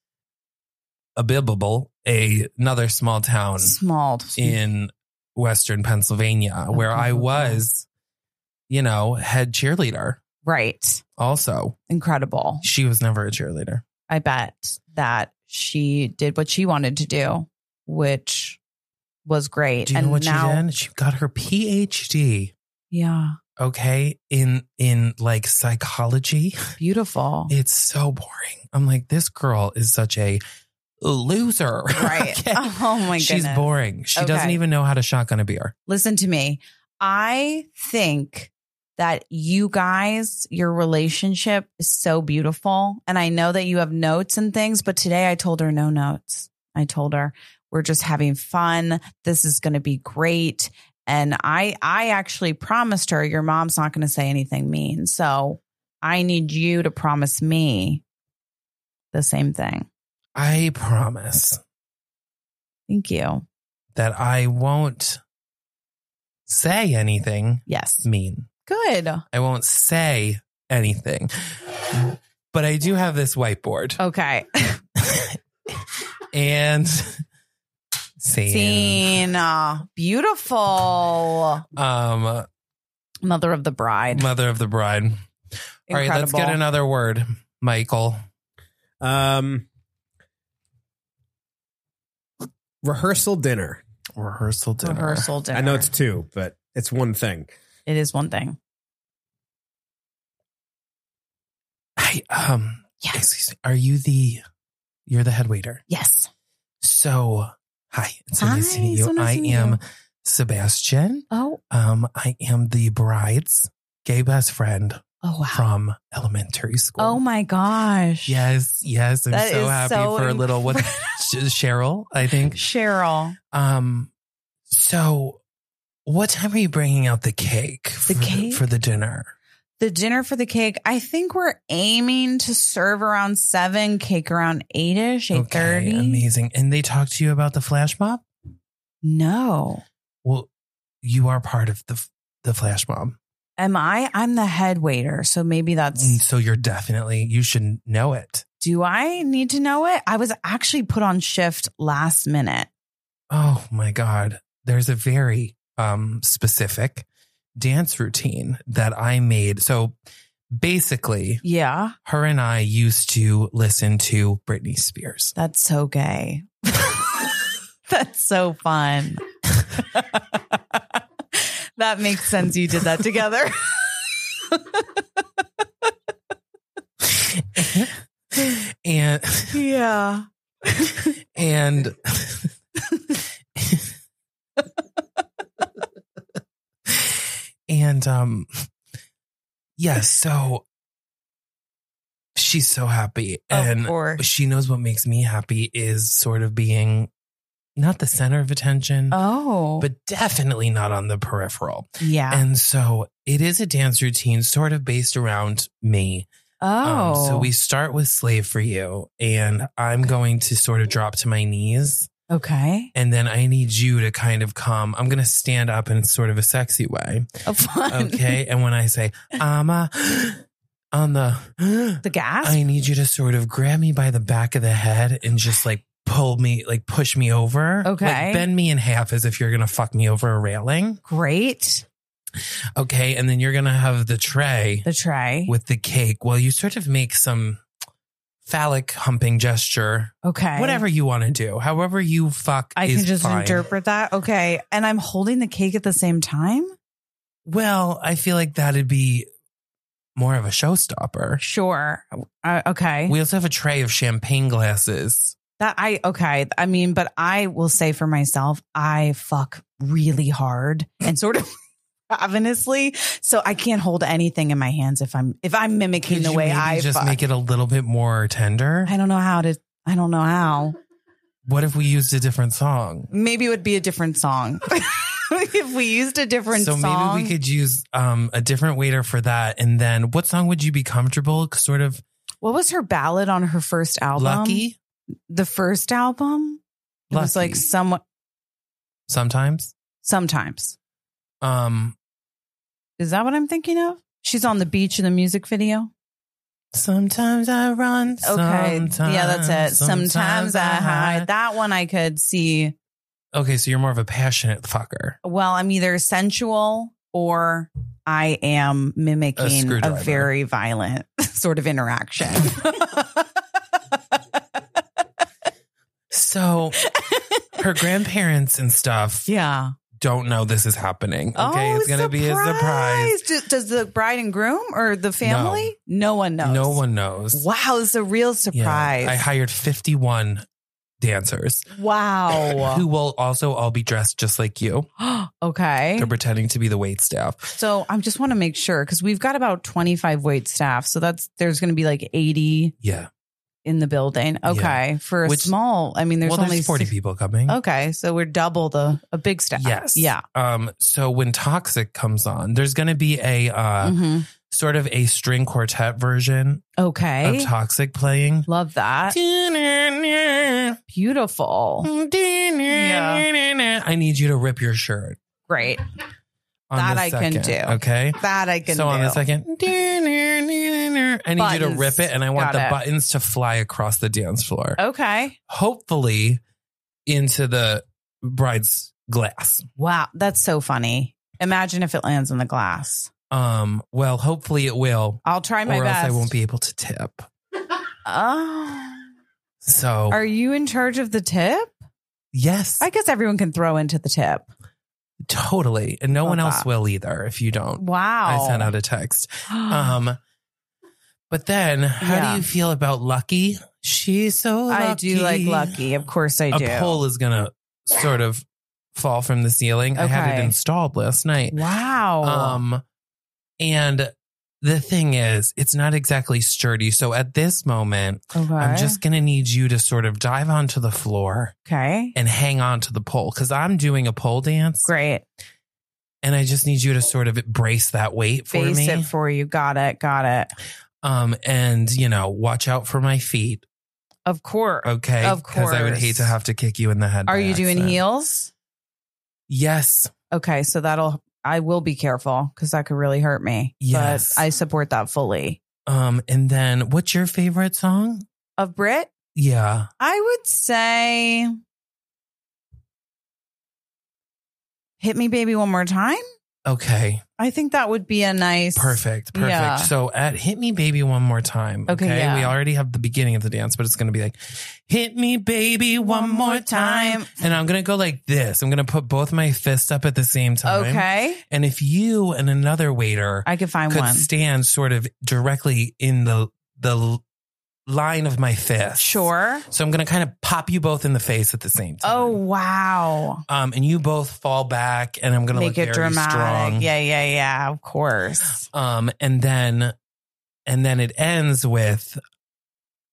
Abibbable, a another small town Small. in Western Pennsylvania, where I was, you know, head cheerleader. Right. Also, Incredible. she was never a cheerleader. I bet that she did what she wanted to do, which was great. Do you and know what now, she did? She got her P H D. Yeah. Okay, in in like psychology. Beautiful. It's so boring. I'm like, this girl is such a loser. Right. Okay? Oh my goodness. She's boring. She Okay. doesn't even know how to shotgun a beer. Listen to me. I think that you guys, your relationship is so beautiful. And I know that you have notes and things, but today I told her no notes. I told her we're just having fun. This is going to be great. And I, I actually promised her your mom's not going to say anything mean. So I need you to promise me the same thing. I promise Thank you. that I won't say anything Yes. mean. Good. I won't say anything. But I do have this whiteboard. Okay. And scene. Scene. Uh, beautiful. Um Mother of the bride. Mother of the bride. All right, let's get Incredible. another word, Michael. Um, rehearsal dinner. Rehearsal dinner. Rehearsal dinner. I know it's two, but it's one thing. It is one thing. Hi, um, Yes. excuse me. Are you the, you're the head waiter? Yes. So, hi. It's so Hi, nice to meet you. so nice I to meet am you. Sebastian. Oh. Um, I am the bride's gay best friend Oh wow. from elementary school. Oh my gosh. Yes, yes. I'm That so is happy so for a little what Cheryl, I think. Cheryl. Um, so what time are you bringing out the cake? The for cake? for the dinner? The dinner for the cake. I think we're aiming to serve around seven, cake around eight ish, eight thirty. Okay, amazing. And they talked to you about the flash mob? No. Well, you are part of the the flash mob, Am I? I'm the head waiter. So maybe that's. and so you're definitely you should know it. Do I need to know it? I was actually put on shift last minute. Oh my God. There's a very um, specific dance routine that I made. So basically, Yeah. her and I used to listen to Britney Spears. That's so gay. That's so fun. That makes sense. You did that together. And, Yeah. and, and, um, yes. So she's so happy. Of And course. she knows what makes me happy is sort of being not the center of attention, Oh. but definitely not on the peripheral. yeah. And so it is a dance routine sort of based around me. oh. Um, so we start with Slave for You, and I'm going to sort of drop to my knees. Okay. And then I need you to kind of come. I'm going to stand up in sort of a sexy way. Oh, fun. Okay. And when I say, I'm a, on the, The gas? I need you to sort of grab me by the back of the head and just like pull me, like push me over. Okay. Like bend me in half as if you're going to fuck me over a railing. Great. Okay. And then you're going to have the tray The tray. with the cake. Well, you sort of make some phallic humping gesture. Okay. Whatever you want to do. However you fuck I is can just fine. interpret that. Okay. And I'm holding the cake at the same time? Well, I feel like that'd be more of a showstopper. Sure. Uh, okay. We also have a tray of champagne glasses. That I okay. I mean, but I will say for myself, I fuck really hard and sort of ravenously, so I can't hold anything in my hands if I'm if I'm mimicking Could the you way maybe I just fuck. make it a little bit more tender? I don't know how to. I don't know how. What if we used a different song? Maybe it would be a different song if we used a different So song. maybe we could use um, a different waiter for that. And then what song would you be comfortable sort of What was her ballad on her first album? lucky? The first album. It was Lucky. like somewhat. Sometimes. Sometimes. Um, Is that what I'm thinking of? She's on the beach in the music video. sometimes I run. Okay. Sometimes, Yeah, that's it. Sometimes, I hide. That one I could see. Okay, so you're more of a passionate fucker. Well, I'm either sensual or I am mimicking a, screwdriver. very violent sort of interaction. So her grandparents and stuff yeah. don't know this is happening. Okay, Oh, it's going to be a surprise. Do- Does the bride and groom or the family? No, one knows. No one knows. Wow, it's a real Yeah. surprise. I hired fifty-one dancers wow. who will also all be dressed just like you. Okay. They're pretending to be the wait staff. So I just want to make sure because we've got about twenty-five wait staff. So that's there's going to be like eighty Yeah. in the building. Okay. For a Which- small, I mean, there's well, only there's forty six- people coming. Okay. So we're double the, a big staff. Yes. Yeah. Um. So when Toxic comes on, there's going to be a uh, Mhm. sort of a string quartet version Okay. of Toxic playing. Love that. Beautiful. I need you to rip your shirt. Great. On That the I can second, do. Okay. That I can so do. on the second, I need you to Buttons. rip it, and I want Got the it. buttons to fly across the dance floor. Okay. Hopefully, into the bride's glass. Wow. That's so funny. Imagine if it lands in the glass. Um. Well, hopefully it will, I'll try my or best. else I won't be able to tip. Oh. So Are you in charge of the tip? yes, I guess everyone can throw into the tip. totally, and no Love one else that. will either. If you don't, Wow. I sent out a text. Um. But then, how Yeah. do you feel about Lucky? She's so lucky. I do like Lucky. Of course I do. A pole is gonna sort of fall from the ceiling. I had it Okay. installed last night. Wow. Um, and the thing is, it's not exactly sturdy. So at this moment, okay. I'm just gonna need you to sort of dive onto the floor okay. and hang on to the pole because I'm doing a pole dance, Great. and I just need you to sort of brace that weight for Face me. it for you. Got it. Got it. Um, and you know, watch out for my feet. Of course. Okay, Of because I would course. hate to have to kick you in the head. Are by you doing accident. heels? Yes. Okay. So that'll, I will be careful because that could really hurt me. Yes. But I support that fully. Um, and then what's your favorite song? Of Brit, Yeah. I would say Hit Me Baby One More Time. Okay. I think that would be a nice. Perfect. Perfect. Yeah. So at Hit Me Baby One More Time. Okay, Okay. yeah. We already have the beginning of the dance, but it's going to be like, Hit me baby one, more time. And I'm going to go like this. I'm going to put both my fists up at the same time. Okay. And if you and another waiter I could find could one. stand sort of directly in the, the line of my fist. Sure. So I'm going to kind of pop you both in the face at the same time. Oh, wow. Um, and you both fall back, and I'm going to Make look it very dramatic. strong. Yeah, yeah, yeah. Of course. Um, and then, and then it ends with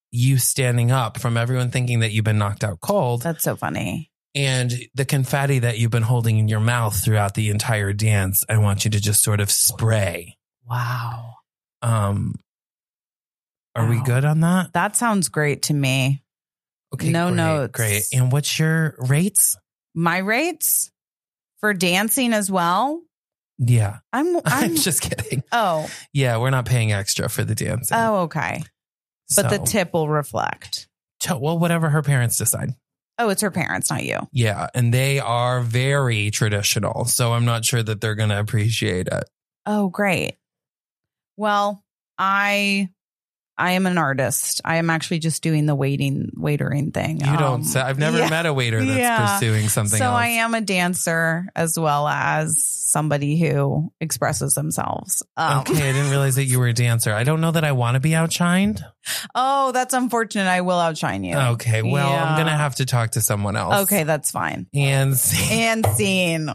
you standing up from everyone thinking that you've been knocked out cold. That's so funny. And the confetti that you've been holding in your mouth throughout the entire dance, I want you to just sort of spray. Wow. Um, are Wow. we good on that? That sounds great to me. Okay, No great, notes. Great. And what's your rates? My rates for dancing as well. Yeah. I'm, I'm I'm just kidding. oh, Yeah, we're not paying extra for the dancing. oh, okay. But the So- tip will reflect. So, well, whatever her parents decide. Oh, it's her parents, not you. Yeah. And they are very traditional. So I'm not sure that they're going to appreciate it. Oh, great. Well, I I am an artist. I am actually just doing the waiting waitering thing. You don't Um, say, I've never yeah. met a waiter that's Yeah. pursuing something So else. I am a dancer as well as somebody who expresses themselves. Um, Okay. I didn't realize that you were a dancer. I don't know that I want to be outshined. Oh, that's unfortunate. I will outshine you. Okay. Well, Yeah. I'm going to have to talk to someone else. Okay, that's fine. And see. And scene.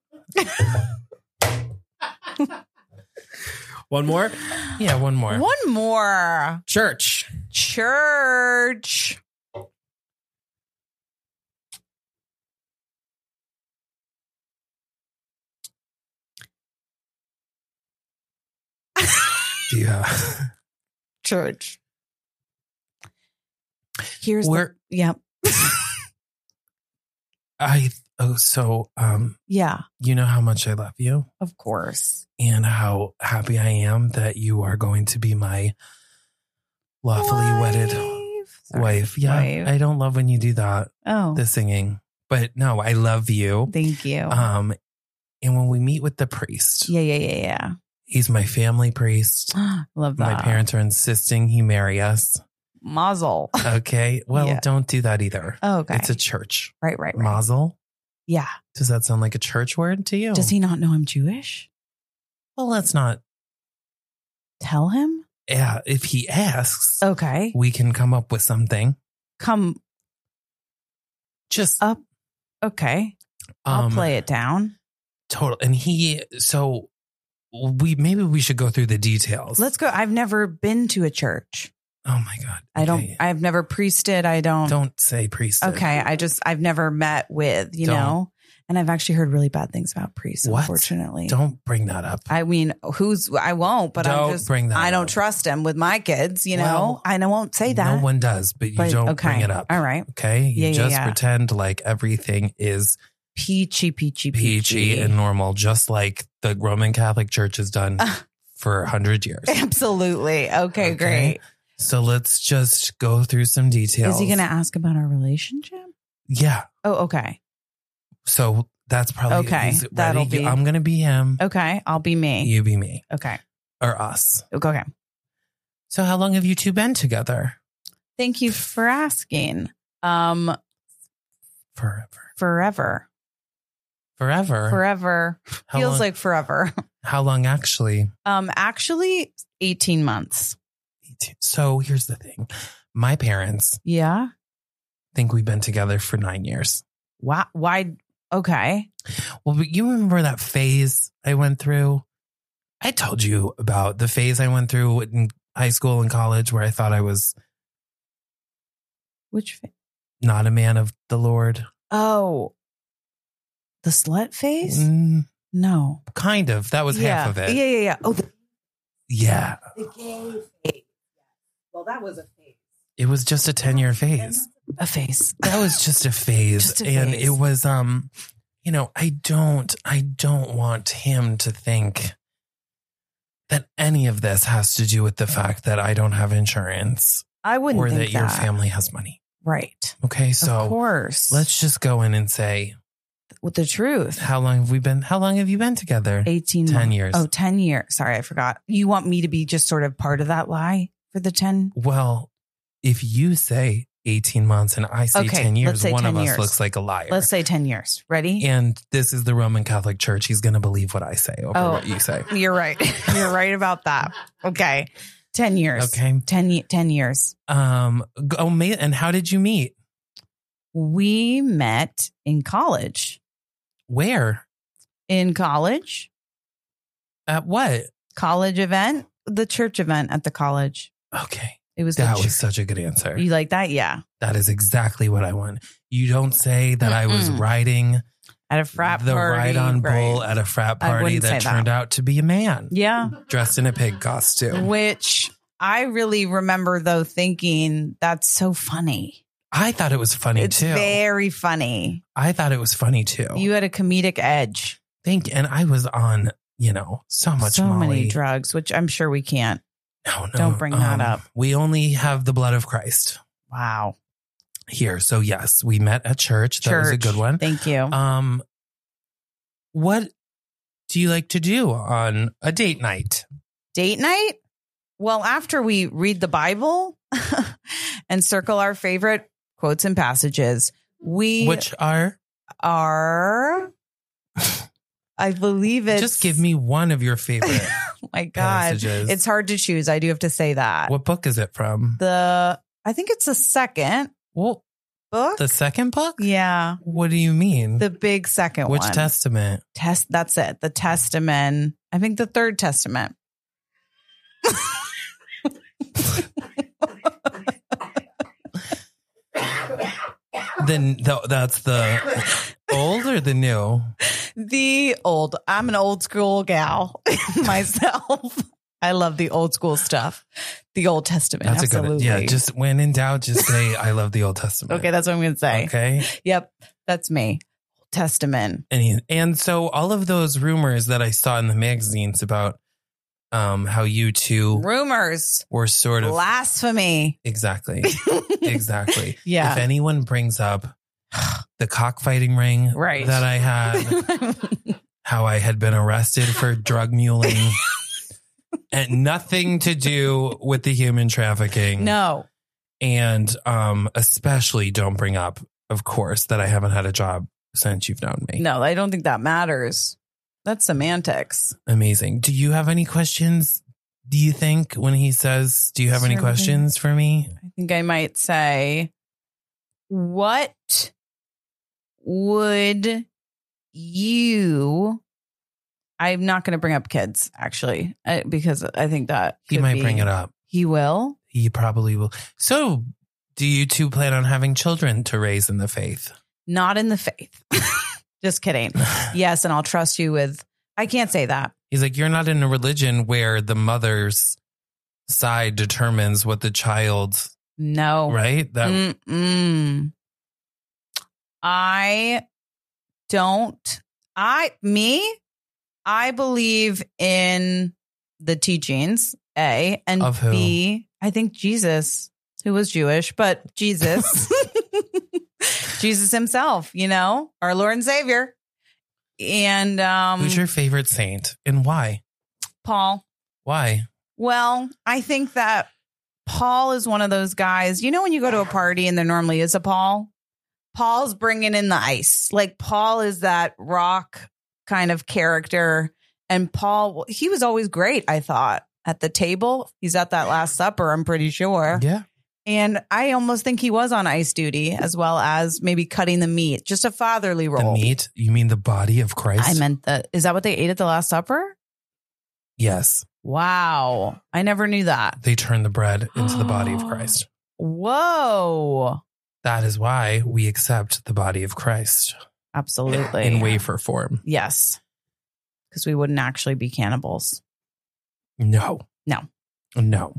One more. Yeah, one more. One more. Church. Church. Yeah. Church. Here's Where the, yep. I, oh, so, um, Yeah, you know how much I love you of course. and how happy I am that you are going to be my lawfully wedded Wife. Sorry. wife. Yeah. Wife. I don't love when you do that, Oh, the singing, but no, I love you. thank you. Um, and when we meet with the priest, yeah, yeah, yeah, yeah. he's my family priest. Love that. My parents are insisting he marry us. Mazel. Okay. Well, Yeah. don't do that either. Oh, okay. It's a church. right, right, right. Mazel. Yeah. Does that sound like a church word to you? Does he not know I'm Jewish? Well, let's not. Tell him. Yeah. If he asks, Okay. we can come up with something. Come Just up. Okay. I'll um, play it down. Total. And he, so we, maybe we should go through the details. Let's go. I've never been to a church. Oh my God. I don't, Okay. I've never priested. I don't. Don't say priest. Okay. I just, I've never met with, you Don't. know, and I've actually heard really bad things about priests, What? unfortunately. Don't bring that up. I mean, who's, I won't, but Don't I'm just, bring that I don't up. trust him with my kids, you know, Well, I won't say that. No one does, but you But, don't okay. bring it up. All right. Okay. You Yeah, yeah, just yeah. pretend like everything is Peachy, peachy, peachy and normal, just like the Roman Catholic Church has done Uh. for a hundred years. Absolutely. Okay, Okay. great. So let's just go through some details. Is he going to ask about our relationship? Yeah. Oh, okay. So that's probably Okay, he's that'll ready. be- I'm going to be him. Okay. I'll be me. You be me Okay. or us. Okay. So how long have you two been together? Thank you for asking. Um, Forever. forever. Forever. Forever. How Feels long- like forever. How long actually? Um, actually eighteen months. So here's the thing. My parents Yeah. think we've been together for nine years. Why? Why? Okay. Well, but you remember that phase I went through? I told you about the phase I went through in high school and college where I thought I was Which? Fa- not a man of the Lord. oh, the slut phase? Mm, No. kind of. That was yeah. half of it. Yeah, yeah, yeah. Oh, the, Yeah. the gay phase. Well, that was a phase. It was just a ten year phase. A phase. That was just a phase. Just a and phase. it was, um, you know, I don't, I don't want him to think that any of this has to do with the fact that I don't have insurance I wouldn't or think that your family has money. Right. Okay. of So course. let's just go in and say, with the truth. how long have we been, how long have you been together? eighteen ten months. years. Oh, ten years. Sorry, I forgot. You want me to be just sort of part of that lie for the ten? Well, if you say eighteen months and I say Okay, ten years, let's say one ten of us years. looks like a liar. Let's say ten years. Ready? And this is the Roman Catholic Church. He's going to believe what I say over Oh. what you say. You're right. You're right about that. Okay. ten years. Okay. ten, ye- ten years. Um. Oh, ma- and how did you meet? We met in college. Where? In college? At what? College event? The church event at the college. Okay. It was That the was such a good answer. You like that? Yeah. That is exactly what I want. You don't say that I was Mm-mm. riding At a frat the party. ride-on bull right. at a frat I party wouldn't that say turned that. out to be a man Yeah. dressed in a pig costume. Which I really remember, though, thinking that's so funny. I thought it was funny It's too. very funny. I thought it was funny too. You had a comedic edge. Thank and I was on, you know, so much so Molly. many drugs, which I'm sure we can't. No, no. Don't bring that um, up. We only have the blood of Christ Wow. here. So yes, we met at church. That was a Church. good one. Thank you. Um, what do you like to do on a date night? Date night? Well, after we read the Bible and circle our favorite quotes and passages, we Which are are, I believe it's. just give me one of your favorite Oh my God. passages. It's hard to choose. I do have to say that. What book is it from? The, I think it's the second Well, book. the second book? Yeah. What do you mean? The big second Which one. testament? Test. That's it. The Testament. I think the third testament. Then the, that's the old or the new? The old. I'm an old school gal myself. I love the old school stuff. The Old Testament. That's absolutely. a good. Yeah, just when in doubt, just say I love the Old Testament. Okay, that's what I'm going to say. Okay. Yep, that's me. Old Testament. And he, and so all of those rumors that I saw in the magazines about um how you two Rumors. were sort of Blasphemy. exactly exactly. Yeah. If anyone brings up the cockfighting ring Right. that I had, how I had been arrested for drug muling, and nothing to do with the human trafficking. No. And um, especially don't bring up, of course, that I haven't had a job since you've known me. No, I don't think that matters. That's semantics. Amazing. Do you have any questions? Do you think when he says, do you have any Certainly. questions for me? I think I might say, what would you? I'm not going to bring up kids, actually, uh, because I think that He could might be- bring it up. He will. He probably will. So do you two plan on having children to raise in the faith? Not in the faith. Just kidding. Yes, and I'll trust you with. I can't say that. He's like, you're not in a religion where the mother's side determines what the child's, No. right? That Mm-mm. I don't. I me. I believe in the teachings. A and Of who? B. I think Jesus, who was Jewish, but Jesus, Jesus himself. You know, our Lord and Savior. And um, who's your favorite saint and why? Paul. Why? Well, I think that Paul is one of those guys. You know, when you go to a party and there normally is a Paul, Paul's bringing in the ice. Like Paul is that rock kind of character. And Paul, he was always great, I thought, at the table. He's at that Last Supper, I'm pretty sure. Yeah. And I almost think he was on ice duty as well as maybe cutting the meat, just a fatherly The role. meat? You mean the body of Christ? I meant that. Is that what they ate at the Last Supper? Yes. Wow. I never knew that. They turn the bread into the body of Christ. Whoa. That is why we accept the body of Christ Absolutely. in wafer form. Yes. Because we wouldn't actually be cannibals. No. No. No.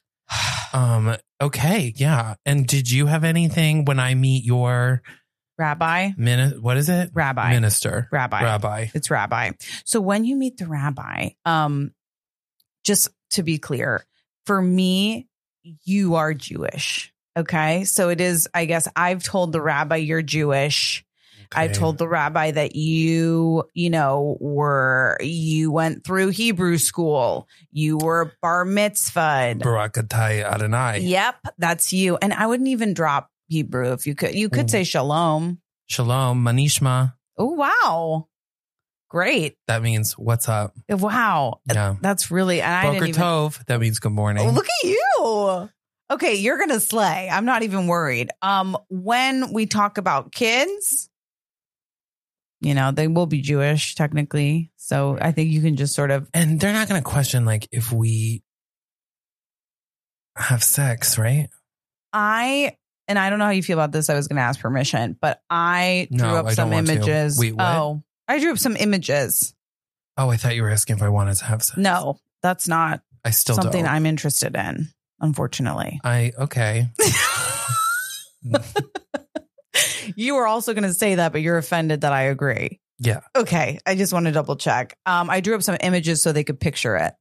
Um. Okay. Yeah. And did you have anything when I meet your Rabbi. min? What is it? Rabbi. Minister. Rabbi. Rabbi. It's rabbi. So when you meet the rabbi, um, just to be clear, for me, you are Jewish. Okay. So it is, I guess I've told the rabbi you're Jewish. I Okay. told the rabbi that you, you know, were, you went through Hebrew school. You were bar mitzvahed. Barakatai Adonai. Yep. That's you. And I wouldn't even drop Hebrew if you could. You could Mm. say shalom. Shalom. Manishma. Oh, wow. Great. That means what's up. Wow. Yeah. That's really, and I Boker didn't even. Tov. That means good morning. Oh, look at you. Okay, you're gonna slay. I'm not even worried. Um, when we talk about kids, you know, they will be Jewish technically. So I think you can just sort of And they're not going to question like if we have sex, right? I, and I don't know how you feel about this. I was going to ask permission, but I drew No, up I some don't want to. images. Wait, what? Oh, I drew up some images. Oh, I thought you were asking if I wanted to have sex. No, that's not I still something don't. I'm interested in, unfortunately. I, okay. You were also going to say that, but you're offended that I agree. Yeah. Okay. I just want to double check. Um, I drew up some images so they could picture it.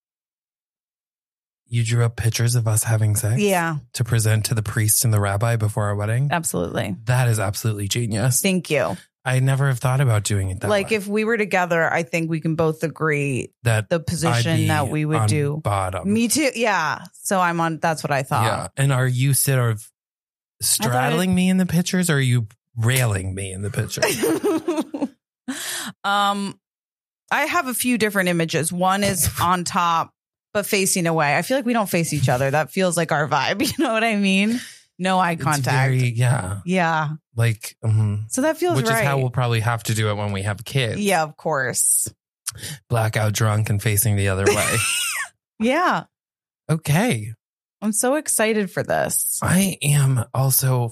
You drew up pictures of us having sex? Yeah, To present to the priest and the rabbi before our wedding? absolutely. That is absolutely genius. Thank you. I never have thought about doing it that Like way. if we were together, I think we can both agree that the I'd position be that we would on do. bottom. Me too. Yeah. So I'm on. That's what I Yeah. thought. And are you sort of straddling me in the pictures, or are you railing me in the pictures? um, I have a few different images. One is on top, but facing away. I feel like we don't face each other. That feels like our vibe. You know what I mean? No eye It's contact. very- yeah. Yeah. Like, mhm. So that feels which right. is how we'll probably have to do it when we have kids. Yeah, of course. Blackout drunk and facing the other way. Yeah. Okay. I'm so excited for this. I am also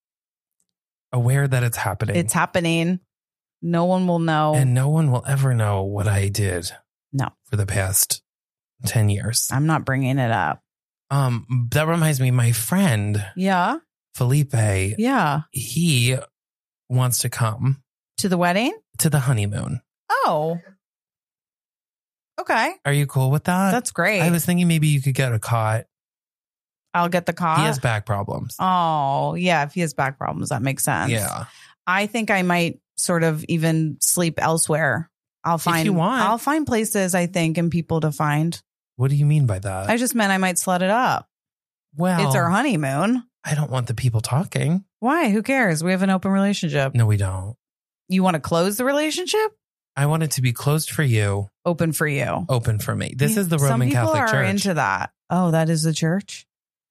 aware that it's happening. It's happening. No one will know. And no one will ever know what I did. No. For the past ten years. I'm not bringing it up. Um, that reminds me, my friend Yeah. Felipe, Yeah. he wants to come To the wedding? to the honeymoon. Oh. Okay. Are you cool with that? That's great. I was thinking maybe you could get a cot. I'll get the cot. He has back problems. Oh, yeah. If he has back problems, that makes sense. Yeah. I think I might sort of even sleep elsewhere. I'll find you want. I'll find places, I think, and people to find. What do you mean by that? I just meant I might slut it up. well, It's our honeymoon. I don't want the people talking. Why? Who cares? We have an open relationship. No, we don't. You want to close the relationship? I want it to be closed for you, Open for you. open for me. This Yeah, is the Roman Some people Catholic are Church. into that. Oh, that is the church?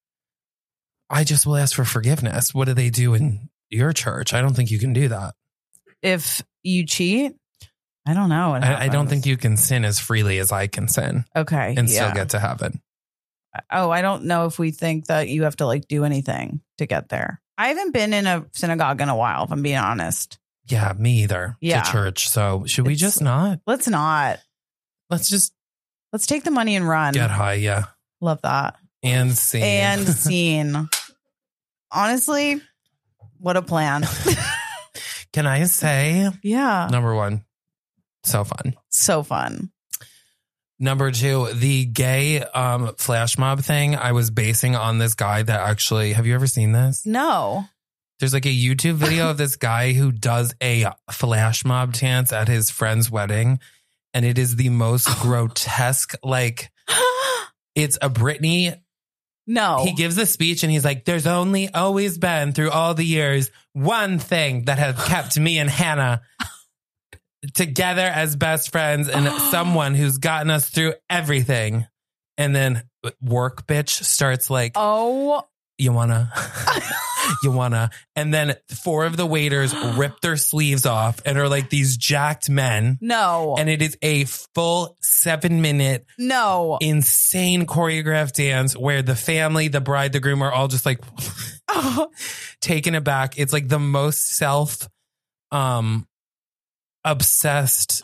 I just will ask for forgiveness. What do they do in your church? I don't think you can do that. If you cheat? I don't know. what I, I don't happens. think you can sin as freely as I can sin Okay. and yeah. still get to heaven. Oh, I don't know if we think that you have to like do anything to get there. I haven't been in a synagogue in a while, if I'm being honest. Yeah, me either. Yeah. To church. So should we It's- just not? Let's not. Let's just Let's take the money and run. get high. Yeah. Love that. And see. And scene. Honestly, what a plan. Can I say, Yeah. number one, so fun. So fun. Number two, the gay um, flash mob thing I was basing on this guy that actually, have you ever seen this? No. There's like a YouTube video of this guy who does a flash mob dance at his friend's wedding. And it is the most grotesque, like it's a Britney. No. He gives a speech and he's like, there's only always been through all the years one thing that has kept me and Hannah together as best friends and someone who's gotten us through everything. And then work bitch starts like, Oh. you wanna, you wanna. And then four of the waiters rip their sleeves off and are like these jacked men. No. And it is a full seven minute no. insane choreographed dance where the family, the bride, the groom are all just like taken aback. It's like the most self um obsessed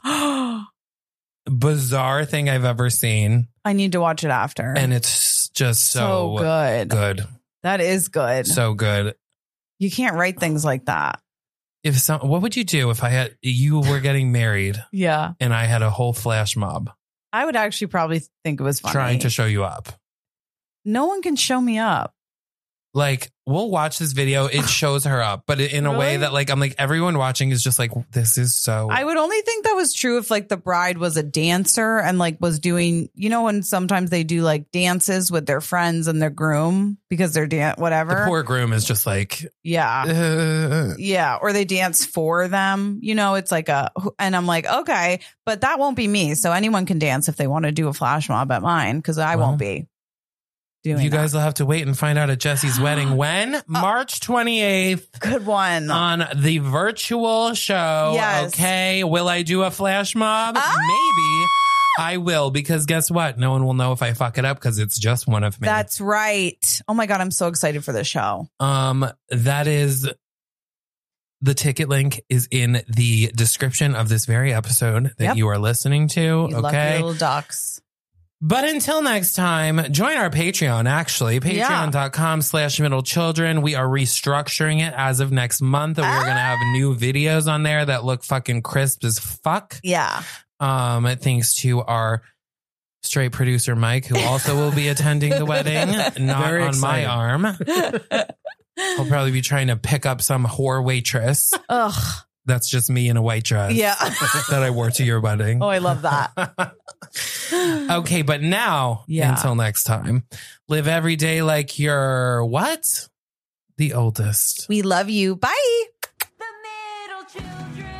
bizarre thing I've ever seen. I need to watch it after. And it's just so, so good. good. That is good. So good. You can't write things like that. If some, what would you do if I had, you were getting married Yeah. and I had a whole flash mob I would actually probably think it was funny. trying to show you up? No one can show me up. Like, we'll watch this video. It shows her up, but in a way Really? that, like, I'm like, everyone watching is just like, this is so. I would only think that was true if like the bride was a dancer and like was doing, you know, when sometimes they do like dances with their friends and their groom because they're dan- whatever. the poor groom is just like, yeah. uh, Yeah. Or they dance for them. You know, it's like a, and I'm like, okay, but that won't be me. So anyone can dance if they want to do a flash mob at mine because I Well, won't be doing you that. guys will have to wait and find out at Jesse's wedding when March twenty-eighth Good one. on the virtual show. Yes. Okay. Will I do a flash mob? Ah! Maybe. I will, because guess what? No one will know if I fuck it up because it's just one of me. That's right. Oh my God, I'm so excited for this show. Um, that is, the ticket link is in the description of this very episode that Yep. you are listening to. You okay. lucky little ducks. But until next time, join our Patreon, actually. Patreon.com slash middle children. We are restructuring it as of next month. We're going to have new videos on there that look fucking crisp as fuck. Yeah. Um, thanks to our straight producer, Mike, who also will be attending the wedding, not Very on excited. my arm. I'll probably be trying to pick up some whore waitress. Ugh. That's just me in a white dress. Yeah. That I wore to your wedding. Oh, I love that. Okay, but now, Yeah. until next time, live every day like you're what? The oldest. We love you. Bye. The middle children.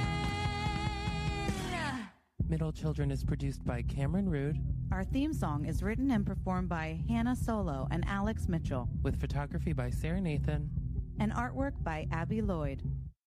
Middle Children is produced by Cameron Rude Our theme song is written and performed by Hannah Solo and Alex Mitchell, with photography by Sarah Nathan. and artwork by Abby Lloyd.